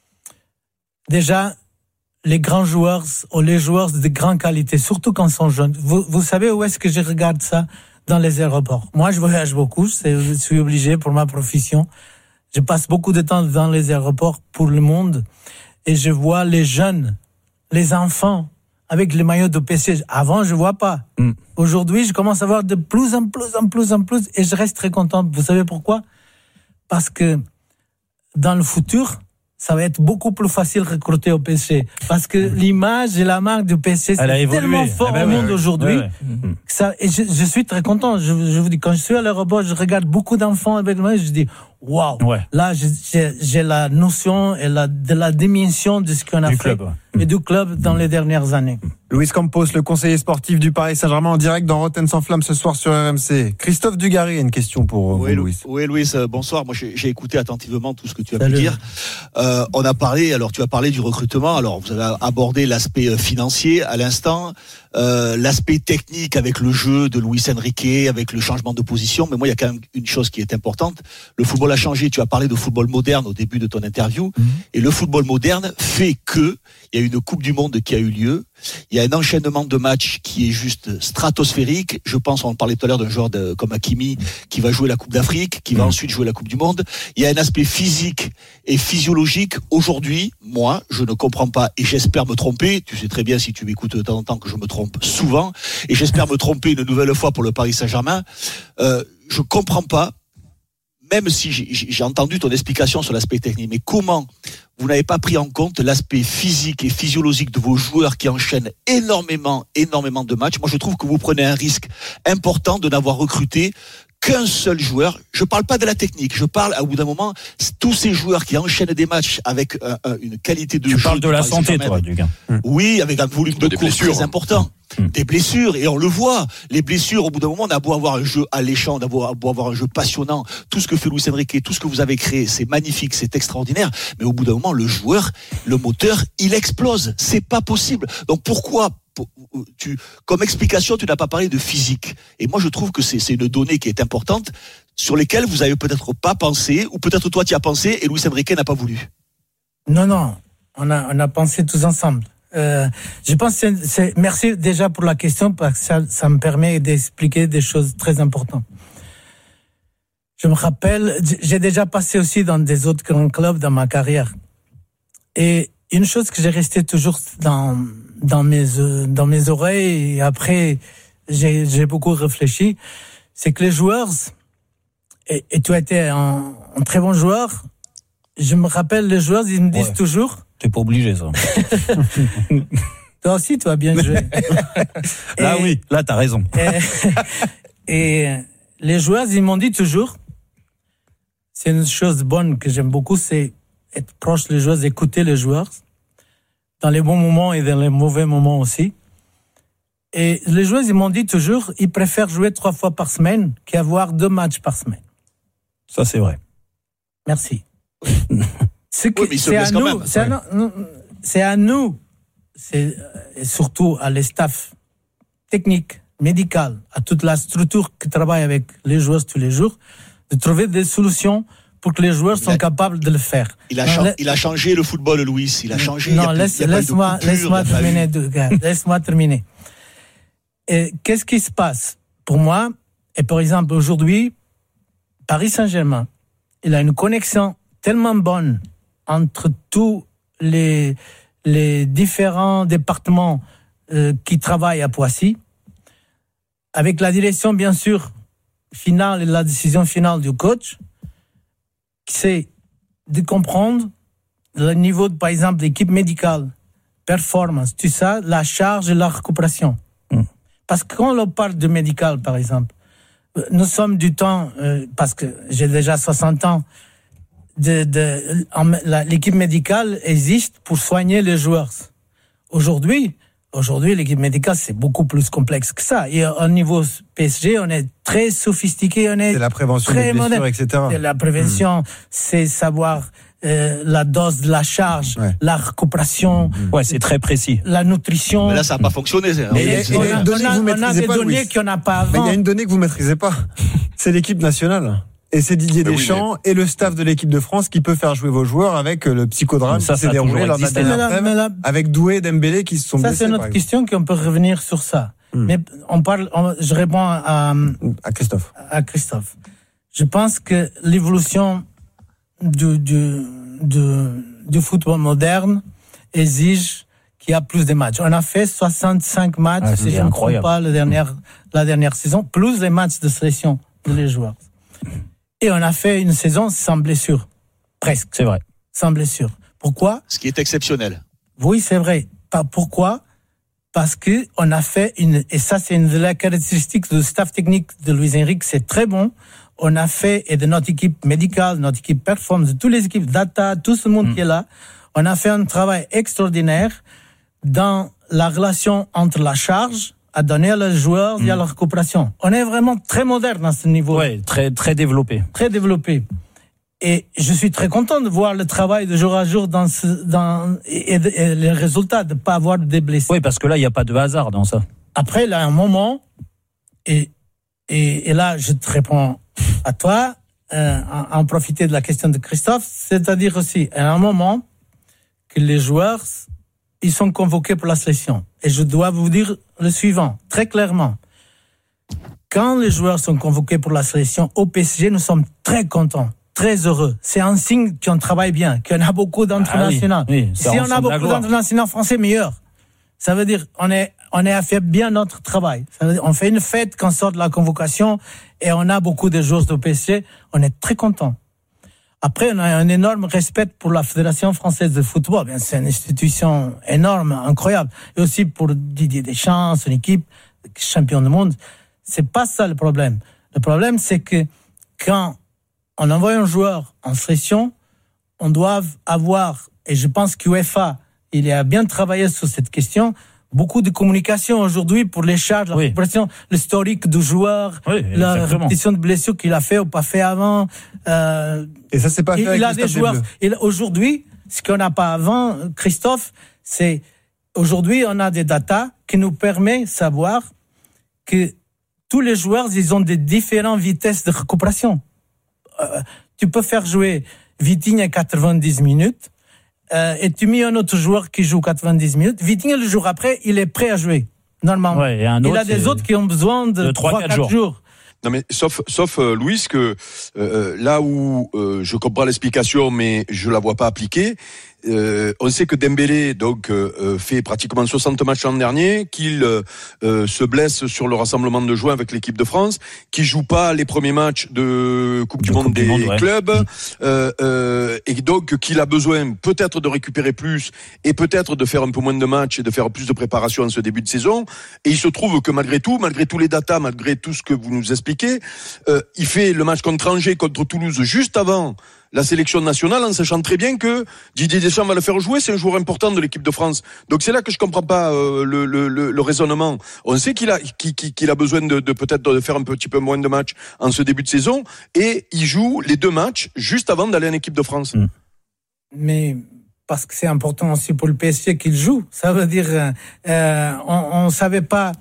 déjà, les grands joueurs, ou les joueurs de grande qualité, surtout quand ils sont jeunes. Vous, vous savez où est-ce que je regarde ça? Dans les aéroports. Moi, je voyage beaucoup, je suis obligé pour ma profession. Je passe beaucoup de temps dans les aéroports pour le monde et je vois les jeunes, les enfants avec les maillots de P S G. Avant, je vois pas. Mm. Aujourd'hui, je commence à voir de plus en plus, en plus, en plus et je reste très contente. Vous savez pourquoi? Parce que dans le futur, ça va être beaucoup plus facile de recruter au P S G. Parce que l'image et la marque du P S G, c'est tellement fort eh ben au monde ouais, aujourd'hui. Ouais, ouais. Que ça, et je, je suis très content. Je, je vous dis, quand je suis à l'aéroport, je regarde beaucoup d'enfants avec moi et je dis, waouh, ouais. là, j'ai, j'ai la notion et la, de la dimension de ce qu'on a du fait. Club, ouais. Et du club dans les dernières années. Luis Campos, le conseiller sportif du Paris Saint-Germain, en direct dans Rotten sans flamme ce soir sur R M C. Christophe Dugarry a une question pour oui, vous, Louis. Oui, Louis, euh, bonsoir. Moi, j'ai, j'ai écouté attentivement tout ce que tu as Salut. pu dire. Euh, on a parlé, alors tu as parlé du recrutement. Alors, vous avez abordé l'aspect financier à l'instant, euh, l'aspect technique avec le jeu de Luis Enrique, avec le changement de position. Mais moi, il y a quand même une chose qui est importante. Le football a changé. Tu as parlé de football moderne au début de ton interview. Mm-hmm. Et le football moderne fait que il y a une Coupe du Monde qui a eu lieu. Il y a un enchaînement de matchs qui est juste stratosphérique. Je pense, on parlait tout à l'heure d'un joueur de, comme Hakimi qui va jouer la Coupe d'Afrique, qui va mmh. ensuite jouer la Coupe du Monde. Il y a un aspect physique et physiologique. Aujourd'hui, moi, je ne comprends pas et j'espère me tromper. Tu sais très bien, si tu m'écoutes de temps en temps, que je me trompe souvent. Et j'espère me tromper une nouvelle fois pour le Paris Saint-Germain. Euh, je comprends pas, même si j'ai, j'ai entendu ton explication sur l'aspect technique, mais comment vous n'avez pas pris en compte l'aspect physique et physiologique de vos joueurs qui enchaînent énormément, énormément de matchs. Moi, je trouve que vous prenez un risque important de n'avoir recruté qu'un seul joueur. Je parle pas de la technique, je parle, à bout d'un moment, tous ces joueurs qui enchaînent des matchs avec euh, une qualité de tu jeu. Tu parles de la santé, toi, Dugas. Oui, avec un volume de, de course très important. Mmh. Des blessures, et on le voit, les blessures, au bout d'un moment, on a beau avoir un jeu alléchant, on a beau avoir un jeu passionnant, tout ce que fait Luis Enrique, tout ce que vous avez créé, c'est magnifique, c'est extraordinaire, mais au bout d'un moment, le joueur, le moteur, il explose, c'est pas possible. Donc pourquoi tu, comme explication, tu n'as pas parlé de physique? Et moi, je trouve que c'est, c'est une donnée qui est importante, sur lesquelles vous avez peut-être pas pensé, ou peut-être toi tu y as pensé, et Luis Enrique n'a pas voulu. Non, non, on a, on a pensé tous ensemble. Euh, je pense que c'est, c'est, merci déjà pour la question parce que ça, ça me permet d'expliquer des choses très importantes. Je me rappelle, j'ai déjà passé aussi dans des autres grands clubs dans ma carrière. Et une chose que j'ai resté toujours dans, dans mes, dans mes oreilles et après, j'ai, j'ai beaucoup réfléchi, c'est que les joueurs, et, et tu as été un, un très bon joueur, je me rappelle les joueurs, ils me disent ouais. toujours, t'es pas obligé, ça. Toi aussi, tu as bien joué. Là, et, oui, là, t'as raison. Et, et les joueurs, ils m'ont dit toujours, c'est une chose bonne que j'aime beaucoup, c'est être proche des joueurs, écouter les joueurs, dans les bons moments et dans les mauvais moments aussi. Et les joueurs, ils m'ont dit toujours, ils préfèrent jouer trois fois par semaine qu'avoir deux matchs par semaine. Ça, c'est vrai. Merci. C'est, que, oui, c'est, à nous, c'est, ouais. à nous, c'est à nous, c'est et surtout à les staffs techniques, médicales, à toute la structure qui travaille avec les joueurs tous les jours, de trouver des solutions pour que les joueurs soient capables de le faire. Il a, non, cha- la... il a changé le football, Louis. Il a changé. Non, il laisse, plus, laisse-moi, coupure, laisse-moi terminer. De, laisse-moi terminer. Et qu'est-ce qui se passe pour moi? Et par exemple, aujourd'hui, Paris Saint-Germain, il a une connexion tellement bonne entre tous les, les différents départements euh, qui travaillent à Poissy, avec la direction, bien sûr, finale et la décision finale du coach, c'est de comprendre le niveau, de, par exemple, d'équipe médicale, performance, tout ça, la charge et la récupération. Mmh. Parce que quand on parle de médical, par exemple, nous sommes du temps, euh, parce que j'ai déjà soixante ans, de, de, en, la, l'équipe médicale existe pour soigner les joueurs. Aujourd'hui, Aujourd'hui, l'équipe médicale, c'est beaucoup plus complexe que ça. Et au niveau P S G, on est très sophistiqué, on est C'est la prévention très des blessures, moderne. et cetera. C'est la prévention, Mmh. c'est savoir euh, la dose de la charge, Ouais. la récupération, Ouais, c'est très précis. la nutrition. Mais là, ça n'a pas fonctionné. c'est- Mais Et- il y a- et il y a on une a, donnée on a- que vous on a maîtrisez des pas, données Louis. qu'on n'a pas Mais il avant. y a une donnée que vous maîtrisez pas. C'est l'équipe nationale. Et c'est Didier Mais oui, Deschamps et le staff de l'équipe de France qui peut faire jouer vos joueurs avec le psychodrame Ça, qui ça s'est a déroulé toujours lors de la existé. dernière Mais là- trêve, mais là- avec Doué et Dembélé qui se sont Ça, blessés. c'est une par autre exemple. question qu'on peut revenir sur ça. Hmm. Mais on parle, on- je réponds à, À Christophe. à Christophe. Je pense que l'évolution du, du, du, du football moderne exige qu'il y a plus de matchs. On a fait soixante-cinq matchs, Ah, si c'est je ne me trompe incroyable. pas, la dernière, la dernière saison, plus les matchs de sélection de les joueurs. Et on a fait une saison sans blessure. Presque. C'est vrai. Sans blessure. Pourquoi? Ce qui est exceptionnel. Oui, c'est vrai. Pas pourquoi? Parce que on a fait une, et ça c'est une de la caractéristique du staff technique de Luis Enrique, c'est très bon. On a fait, et de notre équipe médicale, notre équipe performance, de toutes les équipes data, tout ce monde Mm. qui est là, on a fait un travail extraordinaire dans la relation entre la charge à donner à les joueurs et à la récupération. On est vraiment très moderne à ce niveau. Ouais, très, très développé. Très développé. Et je suis très content de voir le travail de jour à jour dans ce, dans, et, et, et les résultats, de ne pas avoir de blessés. Oui, parce que là, il n'y a pas de hasard dans ça. Après, il y a un moment, et, et, et là, je te réponds à toi, euh, en, en profiter de la question de Christophe, c'est-à-dire aussi, il y a un moment que les joueurs, ils sont convoqués pour la sélection. Et je dois vous dire le suivant, très clairement. Quand les joueurs sont convoqués pour la sélection au P S G, nous sommes très contents, très heureux. C'est un signe qu'on travaille bien, qu'on a beaucoup d'internationaux. Ah oui, oui, ça si rend on ça a de la beaucoup gloire. d'internationaux français, meilleur. Ça veut dire on est on est à faire bien notre travail. Ça veut dire, on fait une fête quand on sort de la convocation et on a beaucoup de joueurs de P S G. On est très content. Après, on a un énorme respect pour la Fédération française de football. Bien, c'est une institution énorme, incroyable. Et aussi pour Didier Deschamps, son équipe, champion du monde. C'est pas ça le problème. Le problème, c'est que quand on envoie un joueur en sélection, on doit avoir, et je pense qu'UEFA, il a bien travaillé sur cette question, beaucoup de communication aujourd'hui pour les charges, la Oui. récupération, l'historique du joueur, Oui, la exactement. répétition de blessures qu'il a fait ou pas fait avant. Euh, Et ça, c'est pas fait il, avec il a le des staff des joueurs. Bleus. Et aujourd'hui, ce qu'on n'a pas avant, Christophe, c'est aujourd'hui on a des datas qui nous permettent de savoir que tous les joueurs, ils ont des différentes vitesses de récupération. Euh, tu peux faire jouer Vitinha à quatre-vingt-dix minutes euh, et tu mets un autre joueur qui joue quatre-vingt-dix minutes. Vitinha, le jour après, il est prêt à jouer, normalement. Ouais, et un il autre, a des c'est autres qui ont besoin de, de trois, trois quatre quatre jours. jours. Non mais sauf sauf euh, Louis que euh, là où euh, je comprends l'explication mais je la vois pas appliquée. Euh, on sait que Dembélé donc euh, fait pratiquement soixante matchs l'an dernier, qu'il euh, euh, se blesse sur le rassemblement de juin avec l'équipe de France, qu'il joue pas les premiers matchs de Coupe du De Monde Coupe du des Monde, ouais. clubs, euh, euh, et donc qu'il a besoin peut-être de récupérer plus et peut-être de faire un peu moins de matchs et de faire plus de préparation en ce début de saison. Et il se trouve que malgré tout, malgré tous les datas, malgré tout ce que vous nous expliquez, euh, il fait le match contre Angers, contre Toulouse juste avant la sélection nationale, en sachant très bien que Didier Deschamps va le faire jouer, c'est un joueur important de l'équipe de France. Donc c'est là que je comprends pas euh, le, le, le, le raisonnement. On sait qu'il a qu'il, qu'il a besoin de, de peut-être de faire un petit peu moins de matchs en ce début de saison, et il joue les deux matchs juste avant d'aller en équipe de France. Mmh. Mais parce que c'est important aussi pour le P S G qu'il joue. Ça veut dire, euh, on ne savait pas.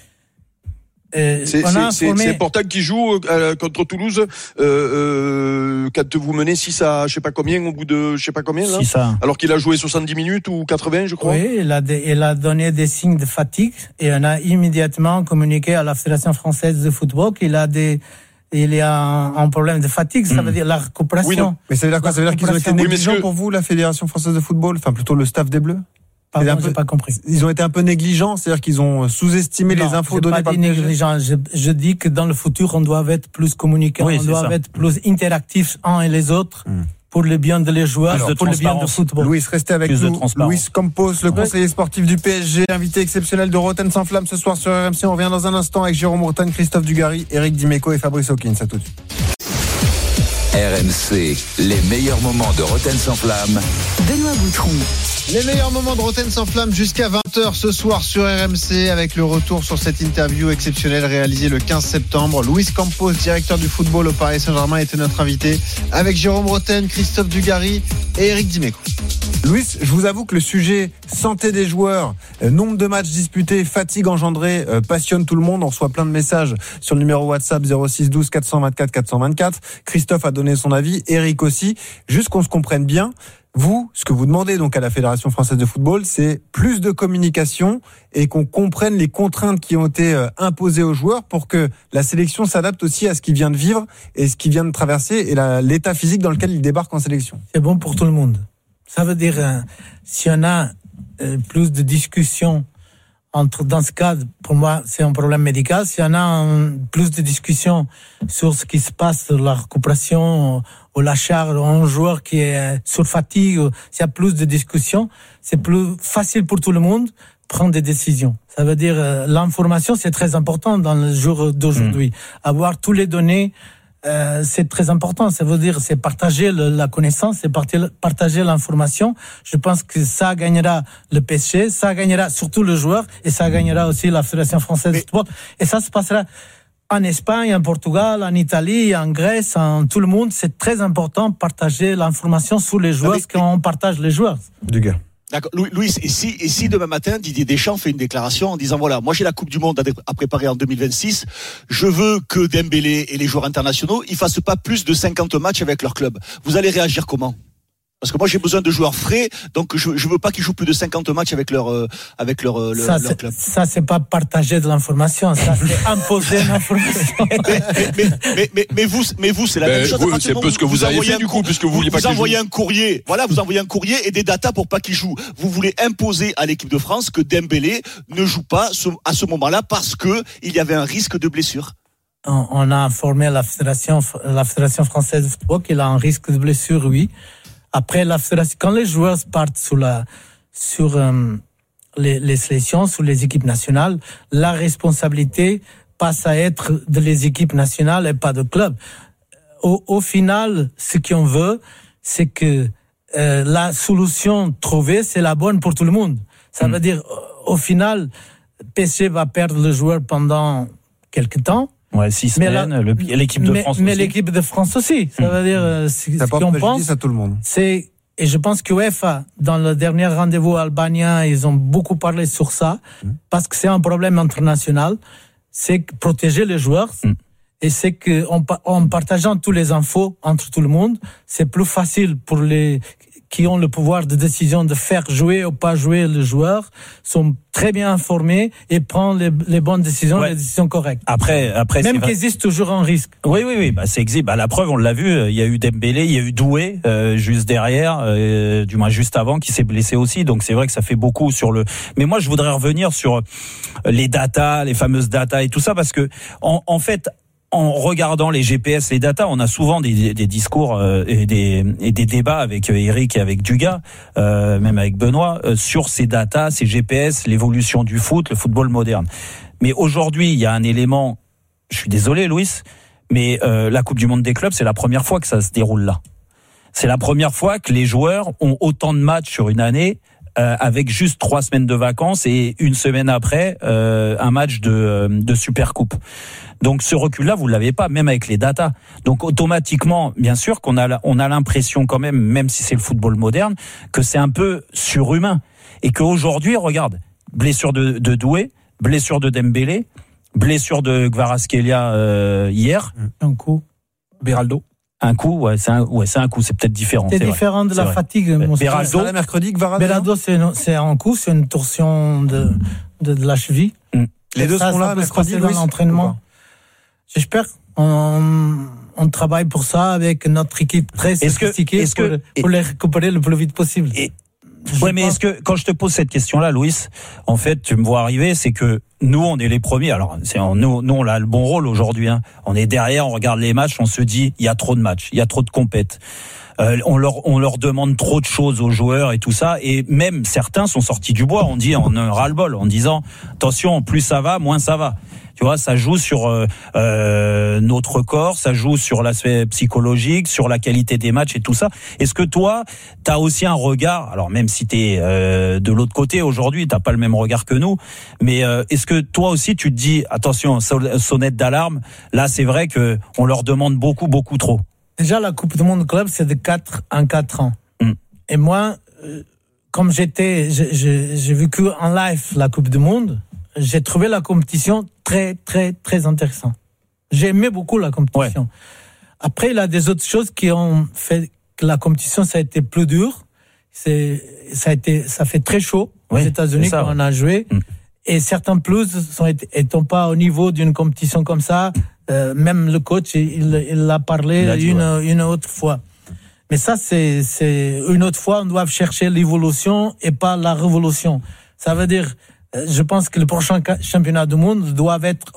Euh, C'est, on a c'est, informé- c'est important qu'il joue euh, contre Toulouse euh, euh, quand vous menez six à je sais pas combien au bout de je sais pas combien là. Si ça. Alors qu'il a joué soixante-dix minutes ou quatre-vingts je crois. Oui, il a, des- il a donné des signes de fatigue et on a immédiatement communiqué à la Fédération française de football qu'il a des, il y a un, un problème de fatigue. Ça Mm. veut dire la récupération. Oui, non. Mais ça veut dire quoi? Ça veut dire qu'ils ont été Oui, négligents messieurs. pour vous, la Fédération française de football? Enfin, plutôt le staff des Bleus? Pardon, C'est un peu- j'ai pas compris. Ils ont été un peu négligents, c'est-à-dire qu'ils ont sous-estimé Non, les infos j'ai données pas par dit le P S G. négligent. Je, je dis que dans le futur, on doit être plus communicant, Oui, on c'est doit ça. être plus interactifs uns et les autres Mm. pour le bien de les joueurs, Plus de pour le bien du transparence. football. Louis, restez avec Plus de nous. transparence. Louis Campos, le conseiller sportif du P S G, invité exceptionnel de Rotten sans flamme ce soir sur R M C. On revient dans un instant avec Jérôme Rotten, Christophe Dugarry, Eric Dimeco et Fabrice Hawkins. À tout de suite. R M C, les meilleurs moments de Rotten sans flamme. Benoît Boutron. Les meilleurs moments de Rotten sans flamme jusqu'à vingt heures ce soir sur R M C avec le retour sur cette interview exceptionnelle réalisée le quinze septembre. Luis Campos, directeur du football au Paris Saint-Germain, était notre invité avec Jérôme Rotten, Christophe Dugarry et Eric Dimeco. Luis, je vous avoue que le sujet santé des joueurs, euh, nombre de matchs disputés, fatigue engendrée, euh, passionne tout le monde. On reçoit plein de messages sur le numéro WhatsApp zéro six douze quatre cent vingt-quatre quatre cent vingt-quatre. Christophe a donné son avis, Eric aussi. Juste qu'on se comprenne bien. Vous, ce que vous demandez donc à la Fédération française de football, c'est plus de communication et qu'on comprenne les contraintes qui ont été imposées aux joueurs pour que la sélection s'adapte aussi à ce qu'il vient de vivre et ce qu'il vient de traverser et la, l'état physique dans lequel il débarque en sélection. C'est bon pour tout le monde. Ça veut dire, euh, si on a euh, plus de discussions entre, dans ce cas, pour moi, c'est un problème médical. Si on a un, plus de discussions sur ce qui se passe, sur la récupération ou la charge, un joueur qui est sur fatigue, s'il y a plus de discussions, c'est plus facile pour tout le monde de prendre des décisions. Ça veut dire, euh, l'information, c'est très important dans le jour d'aujourd'hui. Mmh. Avoir tous les données, Euh, c'est très important. Ça veut dire, c'est partager le, la connaissance, c'est partager l'information. Je pense que ça gagnera le P S G, ça gagnera surtout le joueur, et ça gagnera aussi la Fédération française de football. Et ça se passera en Espagne, en Portugal, en Italie, en Grèce, en tout le monde. C'est très important de partager l'information sur les joueurs, parce qu'on partage les joueurs. Du gars. D'accord. Louis, et si, et si demain matin, Didier Deschamps fait une déclaration en disant, voilà, moi j'ai la Coupe du Monde à préparer en deux mille vingt-six, je veux que Dembélé et les joueurs internationaux, ils fassent pas plus de cinquante matchs avec leur club. Vous allez réagir comment ? Parce que moi j'ai besoin de joueurs frais, donc je je veux pas qu'ils jouent plus de cinquante matchs avec leur euh, avec leur euh, ça, leur club. Ça c'est pas partager de l'information, ça c'est imposer l'information. mais, mais, mais, mais, mais vous mais vous c'est la ben, même chose. Oui, c'est un peu ce que vous, vous avez fait du coup, puisque vous vouliez pas vous qu'ils envoyez jouent. un courrier, voilà, vous envoyez un courrier et des datas pour pas qu'ils jouent. Vous voulez imposer à l'équipe de France que Dembélé ne joue pas à ce moment-là parce que il y avait un risque de blessure. On a informé la fédération la fédération française de football qu'il a un risque de blessure, oui. Après la fédération, quand les joueurs partent sur la, sur euh, les, les sélections, sur les équipes nationales, la responsabilité passe à être de les équipes nationales et pas de club. Au, au final, ce qu'on veut, c'est que euh, la solution trouvée, c'est la bonne pour tout le monde. Ça mmh. veut dire, au final, P S G va perdre le joueur pendant quelques temps. Ouais, six semaines, la, le, l'équipe de mais, France mais aussi. Mais l'équipe de France aussi. Ça veut dire, euh, ce, ça ce qu'on pense, à tout le monde. c'est, et je pense que UEFA, dans le dernier rendez-vous albanien, ils ont beaucoup parlé sur ça, mmh. parce que c'est un problème international, c'est protéger les joueurs, mmh. et c'est que, en, en partageant tous les infos entre tout le monde, c'est plus facile pour les, qui ont le pouvoir de décision de faire jouer ou pas jouer le joueur, sont très bien informés et prennent les, les bonnes décisions, ouais. les décisions correctes. Après, après, même qu'il existe toujours un risque. Oui, oui, oui, bah c'est existe. Bah la preuve, on l'a vu. Il y a eu Dembélé, il y a eu Doué euh, juste derrière, euh, du moins juste avant, qui s'est blessé aussi. Donc c'est vrai que ça fait beaucoup sur le. Mais moi, je voudrais revenir sur les datas, les fameuses datas et tout ça, parce que en, en fait. En regardant les G P S, les datas, on a souvent des, des discours euh, et, des, et des débats avec Eric et avec Dugas, euh, même avec Benoît, euh, sur ces datas, ces G P S, l'évolution du foot, le football moderne. Mais aujourd'hui, il y a un élément, je suis désolé Louis, mais euh, la Coupe du Monde des clubs, c'est la première fois que ça se déroule là. C'est la première fois que les joueurs ont autant de matchs sur une année, euh, avec juste trois semaines de vacances et une semaine après, euh, un match de, de Supercoupe. Donc ce recul-là, vous l'avez pas, même avec les datas. Donc automatiquement, bien sûr qu'on a on a l'impression quand même, même si c'est le football moderne, que c'est un peu surhumain et qu'aujourd'hui, regarde, blessure de, de Doué, blessure de Dembélé, blessure de Kvaratskhelia euh, hier, un coup, Beraldo. Un coup, ouais, c'est un, ouais, c'est un coup, c'est peut-être différent. C'est, c'est différent vrai. de la c'est fatigue. Beraldo, la mercredi, Kvaratskhelia. Beraldo, c'est, c'est un coup, c'est une torsion de, de, de la cheville. Mm. Les deux ça, sont ça là, mercredi, dans l'entraînement. J'espère. On, on travaille pour ça avec notre équipe très sophistiquée est-ce que, est-ce pour, que, pour les récupérer le plus vite possible. Et, ouais, mais est-ce que, quand je te pose cette question-là, Louis, en fait, tu me vois arriver, c'est que nous, on est les premiers. Alors, c'est, nous, nous, on a le bon rôle aujourd'hui, hein. On est derrière, on regarde les matchs, on se dit, il y a trop de matchs, il y a trop de compètes. Euh, on leur, on leur demande trop de choses aux joueurs et tout ça. Et même certains sont sortis du bois. On dit, on a un ras-le-bol en disant, attention, plus ça va, moins ça va. Tu vois, ça joue sur euh, euh, notre corps, ça joue sur l'aspect psychologique, sur la qualité des matchs et tout ça. Est-ce que toi, t'as aussi un regard, alors même si t'es euh, de l'autre côté aujourd'hui, t'as pas le même regard que nous, mais euh, est-ce que toi aussi tu te dis, attention, sonnette d'alarme, là c'est vrai que on leur demande beaucoup, beaucoup trop. Déjà, la Coupe du Monde Club, c'est de quatre en quatre ans. Mm. Et moi, euh, comme j'étais, j'ai, j'ai, j'ai vécu en live la Coupe du Monde, j'ai trouvé la compétition très, très, très intéressante. J'ai aimé beaucoup la compétition. Ouais. Après, il y a des autres choses qui ont fait que la compétition, ça a été plus dur. C'est, ça a été, ça fait très chaud oui, aux États-Unis ça, quand ouais. on a joué. Mm. Et certains pelouses sont étant pas au niveau d'une compétition comme ça. Euh, même le coach, il, il a parlé il a dit, une, ouais. une autre fois. Mais ça, c'est, c'est une autre fois, on doit chercher l'évolution et pas la révolution. Ça veut dire, je pense que le prochain championnat du monde doit être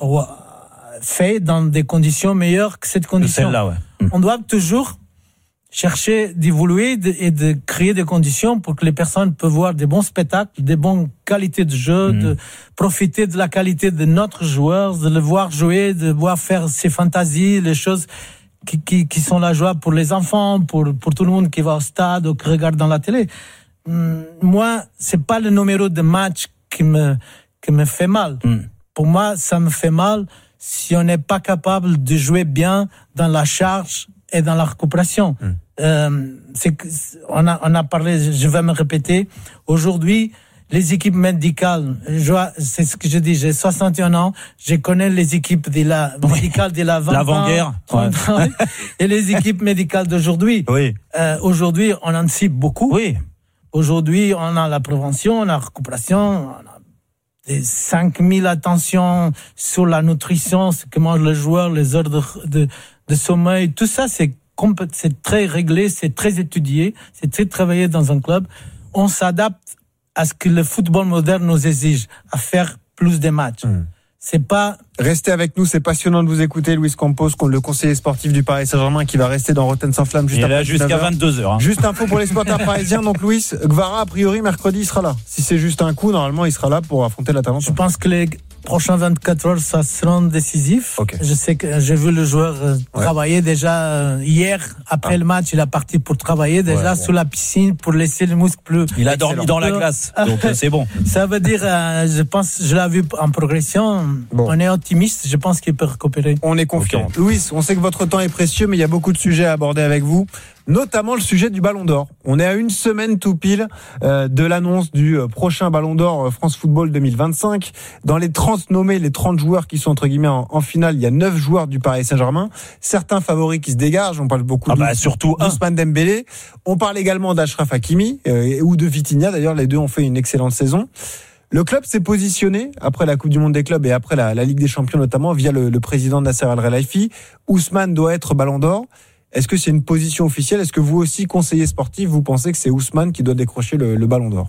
fait dans des conditions meilleures que cette condition. Celle-là, ouais. On doit toujours chercher d'évoluer et de créer des conditions pour que les personnes peuvent voir des bons spectacles, des bonnes qualités de jeu, mmh. de profiter de la qualité de notre joueur, de le voir jouer, de voir faire ses fantasies, les choses qui, qui, qui sont la joie pour les enfants, pour, pour tout le monde qui va au stade ou qui regarde dans la télé. Mmh, moi, c'est pas le numéro de match qui me, qui me fait mal. Mmh. Pour moi, ça me fait mal si on n'est pas capable de jouer bien dans la charge et dans la récupération. Mmh. Euh, c'est que, on a, on a parlé, je vais me répéter, aujourd'hui, les équipes médicales, je, c'est ce que je dis, j'ai soixante et un ans, je connais les équipes de la, médicales de la vingt L'avant-guerre. ans, ouais. et les équipes médicales d'aujourd'hui. Oui. Euh, aujourd'hui, on en cible beaucoup. Oui. Aujourd'hui, on a la prévention, on a la récupération, on a des cinq mille attentions sur la nutrition, ce que mange le joueur, les heures de, de, de sommeil, tout ça, c'est c'est très réglé, c'est très étudié, c'est très travaillé dans un club. On s'adapte à ce que le football moderne nous exige, à faire plus de matchs. Mmh. C'est pas... Restez avec nous, c'est passionnant de vous écouter, Luis Campos, le conseiller sportif du Paris Saint-Germain, qui va rester dans Rotten sans flamme juste après. Il est là jusqu'à vingt-deux heures. Hein. Juste info pour les supporters parisiens. Donc, Luis, Gvara, a priori, mercredi, il sera là. Si c'est juste un coup, normalement, il sera là pour affronter l'Atalanta. Je pense que les prochains vingt-quatre heures, ça sera décisif. Okay. Je sais que j'ai vu le joueur ouais. travailler déjà hier, après ah. le match, il est parti pour travailler déjà ouais, sous ouais. la piscine pour laisser le muscle plus. Il a excellent. dormi dans la glace, donc c'est bon. Ça veut dire, euh, je pense, je l'ai vu en progression. Bon. On est optimiste, je pense qu'il peut récupérer. On est confiant. Okay. Louis, on sait que votre temps est précieux, mais il y a beaucoup de sujets à aborder avec vous. Notamment le sujet du Ballon d'Or. On est à une semaine tout pile euh, de l'annonce du euh, prochain Ballon d'Or euh, France Football deux mille vingt-cinq. Dans les trente nommés, les trente joueurs qui sont entre guillemets en, en finale, il y a neuf joueurs du Paris Saint-Germain. Certains favoris qui se dégagent. On parle beaucoup ah de bah, surtout Ousmane Dembélé. On parle également d'Achraf Hakimi euh, ou de Vitinha. D'ailleurs, les deux ont fait une excellente saison. Le club s'est positionné après la Coupe du Monde des clubs et après la, la Ligue des Champions notamment via le, le président Nasser Al-Khelaifi. Ousmane doit être Ballon d'Or. Est-ce que c'est une position officielle ? Est-ce que vous aussi, conseiller sportif, vous pensez que c'est Ousmane qui doit décrocher le, le Ballon d'Or ?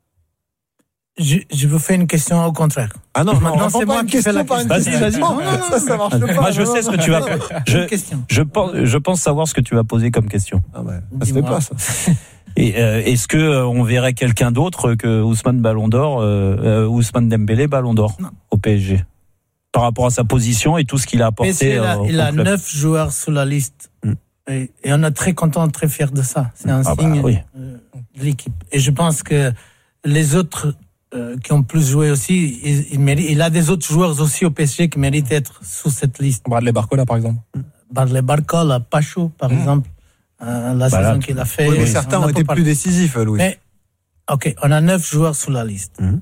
Je, je vous fais une question au contraire. Ah non, maintenant c'est moi qui fais la question. Vas-y, vas-y. Non, non, non, ça, ça marche pas. Moi, je sais ce que tu vas. Je, je pense, je pense savoir ce que tu vas poser comme question. Ah ouais, ça se fait pas ça. Et euh, est-ce que euh, on verrait quelqu'un d'autre que Ousmane Ballon d'Or, euh, euh, Ousmane Dembélé Ballon d'Or non. au P S G, par rapport à sa position et tout ce qu'il a apporté? P S G, euh, il a neuf joueurs sur la liste. Mm. Et, et on est très content, très fiers de ça. C'est un ah signe bah, oui. euh, de l'équipe. Et je pense que les autres euh, qui ont plus joué aussi, il, il, mérite, il a des autres joueurs aussi au P S G qui méritent d'être sous cette liste. Bradley Barcola, par exemple. Bradley Barcola, Pacho, par mmh. exemple. Euh, la voilà. saison qu'il a fait. Oui, mais certains ont été plus décisifs, Louis. Mais, ok, on a neuf joueurs sur la liste. Mmh.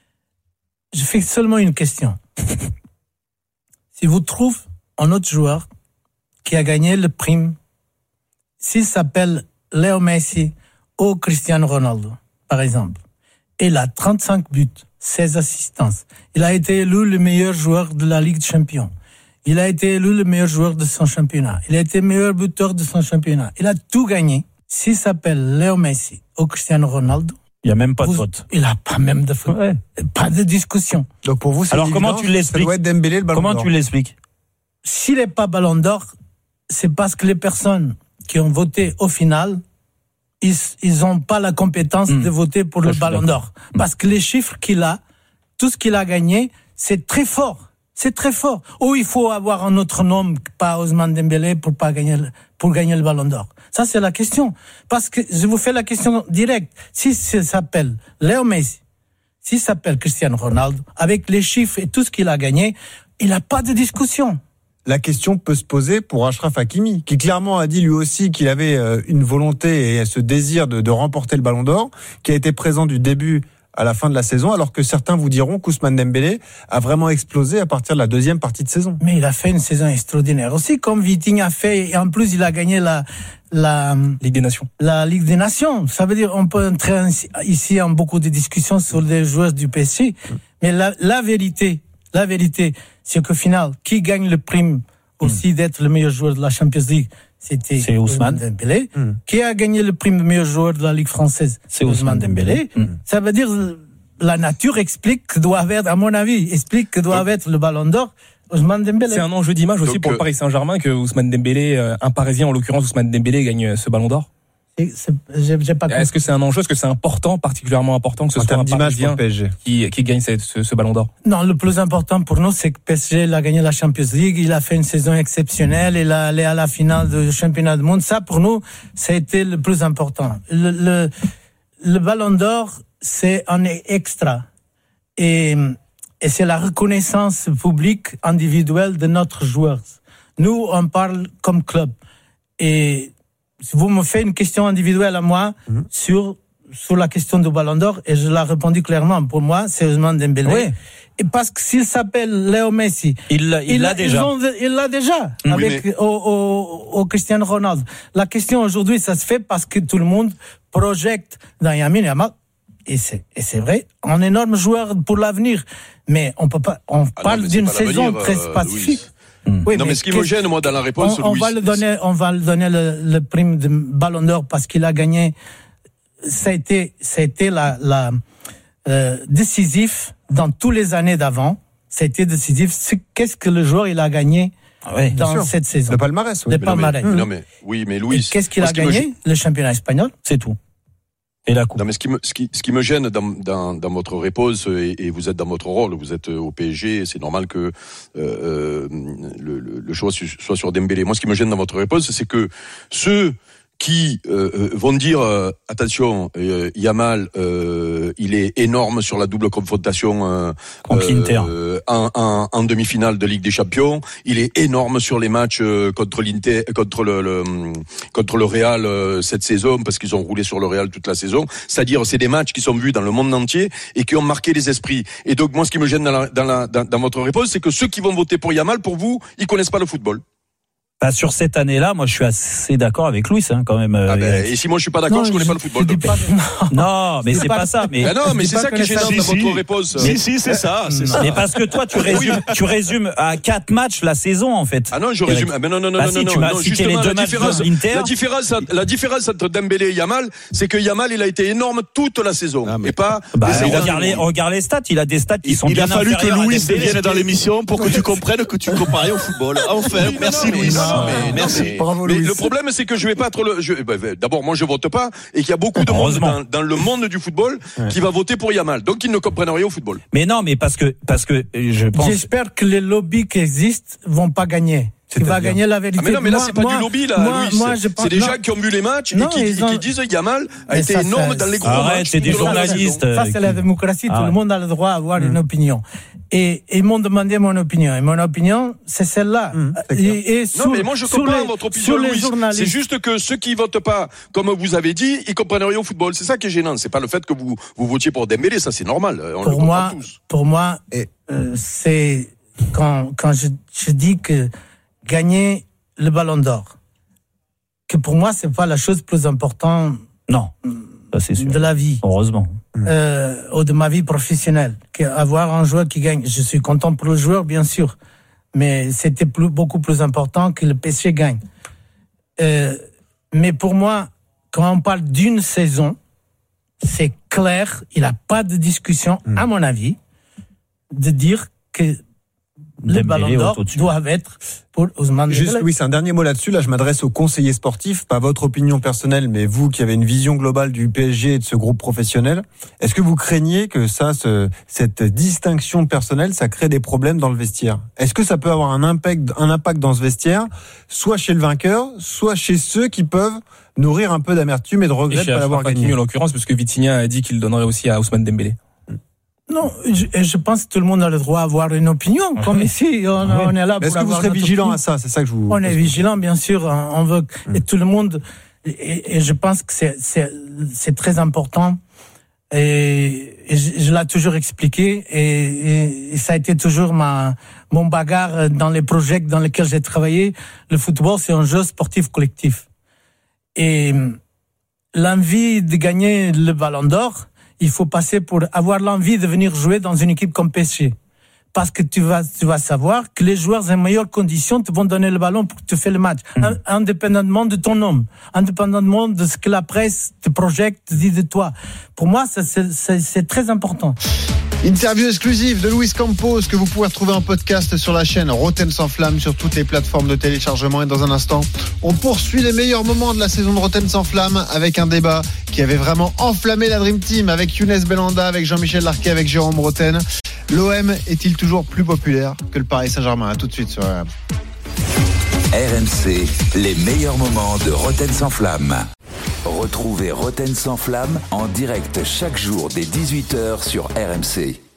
Je fais seulement une question. Si vous trouvez un autre joueur qui a gagné le prime, s'il s'appelle Léo Messi ou Cristiano Ronaldo, par exemple, il a trente-cinq buts, seize assistances. Il a été élu le meilleur joueur de la Ligue des Champions. Il a été élu le meilleur joueur de son championnat. Il a été meilleur buteur de son championnat. Il a tout gagné. S'il s'appelle Léo Messi ou Cristiano Ronaldo, il n'y a même pas de faute. Il n'a pas même de faute. Ouais. Pas de discussion. Donc pour vous, c'est alors comment tu l'expliques? Ça doit être Dembélé le Ballon Comment d'Or. tu l'expliques? S'il n'est pas Ballon d'Or, c'est parce que les personnes qui ont voté au final, ils ils ont pas la compétence mmh. de voter pour ça, le Ballon d'Or. Parce que les chiffres qu'il a, tout ce qu'il a gagné, c'est très fort. C'est très fort. Ou il faut avoir un autre nom, pas Ousmane Dembélé, pour pas gagner, pour gagner le Ballon d'Or. Ça, c'est la question. Parce que je vous fais la question directe. Si ça s'appelle Léo Messi, si ça s'appelle Cristiano Ronaldo, avec les chiffres et tout ce qu'il a gagné, il n'a pas de discussion. La question peut se poser pour Achraf Hakimi, qui clairement a dit lui aussi qu'il avait une volonté et ce désir de, de remporter le Ballon d'Or, qui a été présent du début à la fin de la saison, alors que certains vous diront qu'Ousmane Dembélé a vraiment explosé à partir de la deuxième partie de saison. Mais il a fait une saison extraordinaire aussi, comme Vitinha a fait, et en plus il a gagné la, la Ligue des Nations. La Ligue des Nations. Ça veut dire on peut entrer ici en beaucoup de discussions sur les joueurs du P S G, mmh. mais la, la vérité, la vérité, c'est qu'au final, qui gagne le prime aussi mmh. d'être le meilleur joueur de la Champions League? C'était c'est Ousmane Dembélé. Mmh. Qui a gagné le prix de meilleur joueur de la Ligue française? C'est Ousmane Dembélé. Mmh. Ça veut dire la nature explique que doit être, à mon avis, explique que doit être le Ballon d'Or Ousmane Dembélé. C'est un enjeu d'image aussi Donc, pour le Paris Saint-Germain que Ousmane Dembélé, euh, un Parisien en l'occurrence Ousmane Dembélé, gagne ce Ballon d'Or. C'est, c'est, j'ai, j'ai pas Est-ce que c'est un enjeu, est-ce que c'est important, particulièrement important que ce en soit un Parisien qui, qui gagne cette, ce, ce Ballon d'Or? Non, le plus important pour nous, c'est que P S G il a gagné la Champions League, il a fait une saison exceptionnelle, il a allé à la finale du championnat du monde. Ça, pour nous, ça a été le plus important. Le, le, le Ballon d'Or, c'est un extra. Et, et c'est la reconnaissance publique individuelle de notre joueur. Nous, on parle comme club. Et si vous me faites une question individuelle à moi mmh. sur sur la question du Ballon d'Or, et je l'ai répondu clairement, pour moi, c'est Ousmane Dembélé. Oui. Et parce que s'il s'appelle Léo Messi, il l'a, il il l'a déjà. Ont, il l'a déjà mmh. avec oui, mais... au, au, au Cristiano Ronaldo. La question aujourd'hui, ça se fait parce que tout le monde projette dans Lamine Yamal. Et c'est, et c'est vrai, un énorme joueur pour l'avenir. Mais on peut pas, on ah parle non, d'une saison très euh, spécifique. Mmh. Oui, non, mais, mais ce qui me gêne, moi, dans la réponse, on, on Louis, va le donner, on va le donner le, le prime de Ballon d'Or parce qu'il a gagné. Ça a été, ça a été la, la euh, décisif dans tous les années d'avant. Ça a été décisif. C'est, qu'est-ce que le joueur il a gagné ah oui, dans cette saison? Le palmarès. Oui. Le palmarès. Non, mais, non, mais oui, mais Louis. Et qu'est-ce qu'il a gagné? Me... Le championnat espagnol. C'est tout. Et la coupe. Non, mais ce qui me, ce qui, ce qui me gêne dans, dans, dans votre réponse, et, et vous êtes dans votre rôle, vous êtes au P S G, c'est normal que euh, le, le, le choix soit sur Dembélé. Moi, ce qui me gêne dans votre réponse, c'est que ceux qui euh, vont dire euh, attention, euh, Yamal, euh, il est énorme sur la double confrontation euh, euh, en, en, en demi-finale de Ligue des Champions. Il est énorme sur les matchs euh, contre l'Inter, contre le, le contre le Real euh, cette saison parce qu'ils ont roulé sur le Real toute la saison. C'est-à-dire, c'est des matchs qui sont vus dans le monde entier et qui ont marqué les esprits. Et donc, moi, ce qui me gêne dans, la, dans, la, dans, dans votre réponse, c'est que ceux qui vont voter pour Yamal, pour vous, ils connaissent pas le football. Bah, sur cette année-là, moi, je suis assez d'accord avec Louis, hein, quand même. Ah ben, et si moi je suis pas d'accord, non, je connais je, pas le football. Pas, non. non, mais c'est pas, pas ça. Mais ah non, mais c'est ça qui est gênant dans si, votre réponse. Si, si, c'est ça, c'est ça. Mais parce que toi, tu résumes, tu résumes à quatre matchs la saison, en fait. Ah non, je résume. Ah ben non, non, non, bah non, si, non. Tu m'as non, cité les deux matchs de l'Inter. La différence, la différence entre Dembélé et Yamal, c'est que Yamal, il a été énorme toute la saison, ah, mais... et pas. Bah, regarde les, regarde les stats. Il a des stats qui sont bien inférieurs. Il a fallu que Louis vienne dans l'émission pour que tu comprennes que tu comparais au football. Enfin, merci Louis. Merci. Bravo, mais le problème, c'est que je vais pas être le. Je, bah, d'abord, moi, je vote pas, et qu'il y a beaucoup de monde dans, dans le monde du football ouais. qui va voter pour Yamal. Donc, ils ne comprennent rien au football. Mais non, mais parce que parce que je pense. J'espère que les lobbies qui existent vont pas gagner. Qui va gagner la vérité. Ah mais non, mais là, moi, c'est pas moi, du lobby, là, moi, Louis. Moi, c'est, pense, c'est des non. gens qui ont vu les matchs non, et, qui, ont... et qui disent Yamal a mais été ça, énorme ça, dans les gros arrête, matchs. C'est des journalistes. Ça, c'est la démocratie. Ah, tout le monde a le droit d'avoir mmh. une opinion. Et, et ils m'ont demandé mon opinion. Et mon opinion, c'est celle-là. Mmh, c'est et, et sur, non, mais moi, je comprends les, votre opinion, Louis. C'est juste que ceux qui votent pas, comme vous avez dit, ils comprennent rien au football. C'est ça qui est gênant. C'est pas le fait que vous, vous votiez pour Dembélé. Ça, c'est normal. On pour le moi, tous. Pour moi, euh, c'est quand, quand je, je dis que gagner le Ballon d'Or, que pour moi c'est pas la chose plus importante non ça c'est sûr. De la vie, heureusement euh, ou de ma vie professionnelle, qu'avoir un joueur qui gagne. Je suis content pour le joueur bien sûr, mais c'était plus, beaucoup plus important que le P S G gagne. Euh, mais pour moi, quand on parle d'une saison, c'est clair, il n'y a pas de discussion, mmh. à mon avis, de dire que les ballons d'or doivent être pour Ousmane Juste, Dembélé. oui, c'est un dernier mot là-dessus. Là, je m'adresse aux conseillers sportifs, pas votre opinion personnelle, mais vous qui avez une vision globale du P S G et de ce groupe professionnel. Est-ce que vous craignez que ça, ce, cette distinction personnelle, ça crée des problèmes dans le vestiaire? Est-ce que ça peut avoir un impact, un impact dans ce vestiaire, soit chez le vainqueur, soit chez ceux qui peuvent nourrir un peu d'amertume et de regret de ne pas l'avoir gagné? En l'occurrence, parce que Vitinha a dit qu'il donnerait aussi à Ousmane Dembélé. Non, je, je pense que tout le monde a le droit d'avoir une opinion. Comme ici, on, oui. on est là pour Est-ce que vous serez vigilant opinion. à ça? C'est ça que je vous. On est vigilant, bien sûr. On veut que et tout le monde. Et, et je pense que c'est, c'est, c'est très important. Et, et je, je l'ai toujours expliqué. Et, et, et ça a été toujours ma mon bagarre dans les projets dans lesquels j'ai travaillé. Le football, c'est un jeu sportif collectif. Et l'envie de gagner le Ballon d'Or, il faut passer pour avoir l'envie de venir jouer dans une équipe comme P S G. Parce que tu vas, tu vas savoir que les joueurs en meilleures conditions te vont donner le ballon pour que tu fasses le match. Mmh. Indépendamment de ton nom. Indépendamment de ce que la presse te projette, te dit de toi. Pour moi, ça, c'est, c'est, c'est très important. Interview exclusive de Luis Campos que vous pouvez retrouver en podcast sur la chaîne Rotten sans flamme sur toutes les plateformes de téléchargement. Et dans un instant, on poursuit les meilleurs moments de la saison de Rotten sans flamme avec un débat qui avait vraiment enflammé la Dream Team avec Younes Belhanda, avec Jean-Michel Larquet, avec Jérôme Rotten. L'O M est-il toujours plus populaire que le Paris Saint-Germain? À tout de suite sur R M. R M C, les meilleurs moments de Rotten sans flamme. Retrouvez Rotten sans flamme en direct chaque jour dès dix-huit heures sur R M C.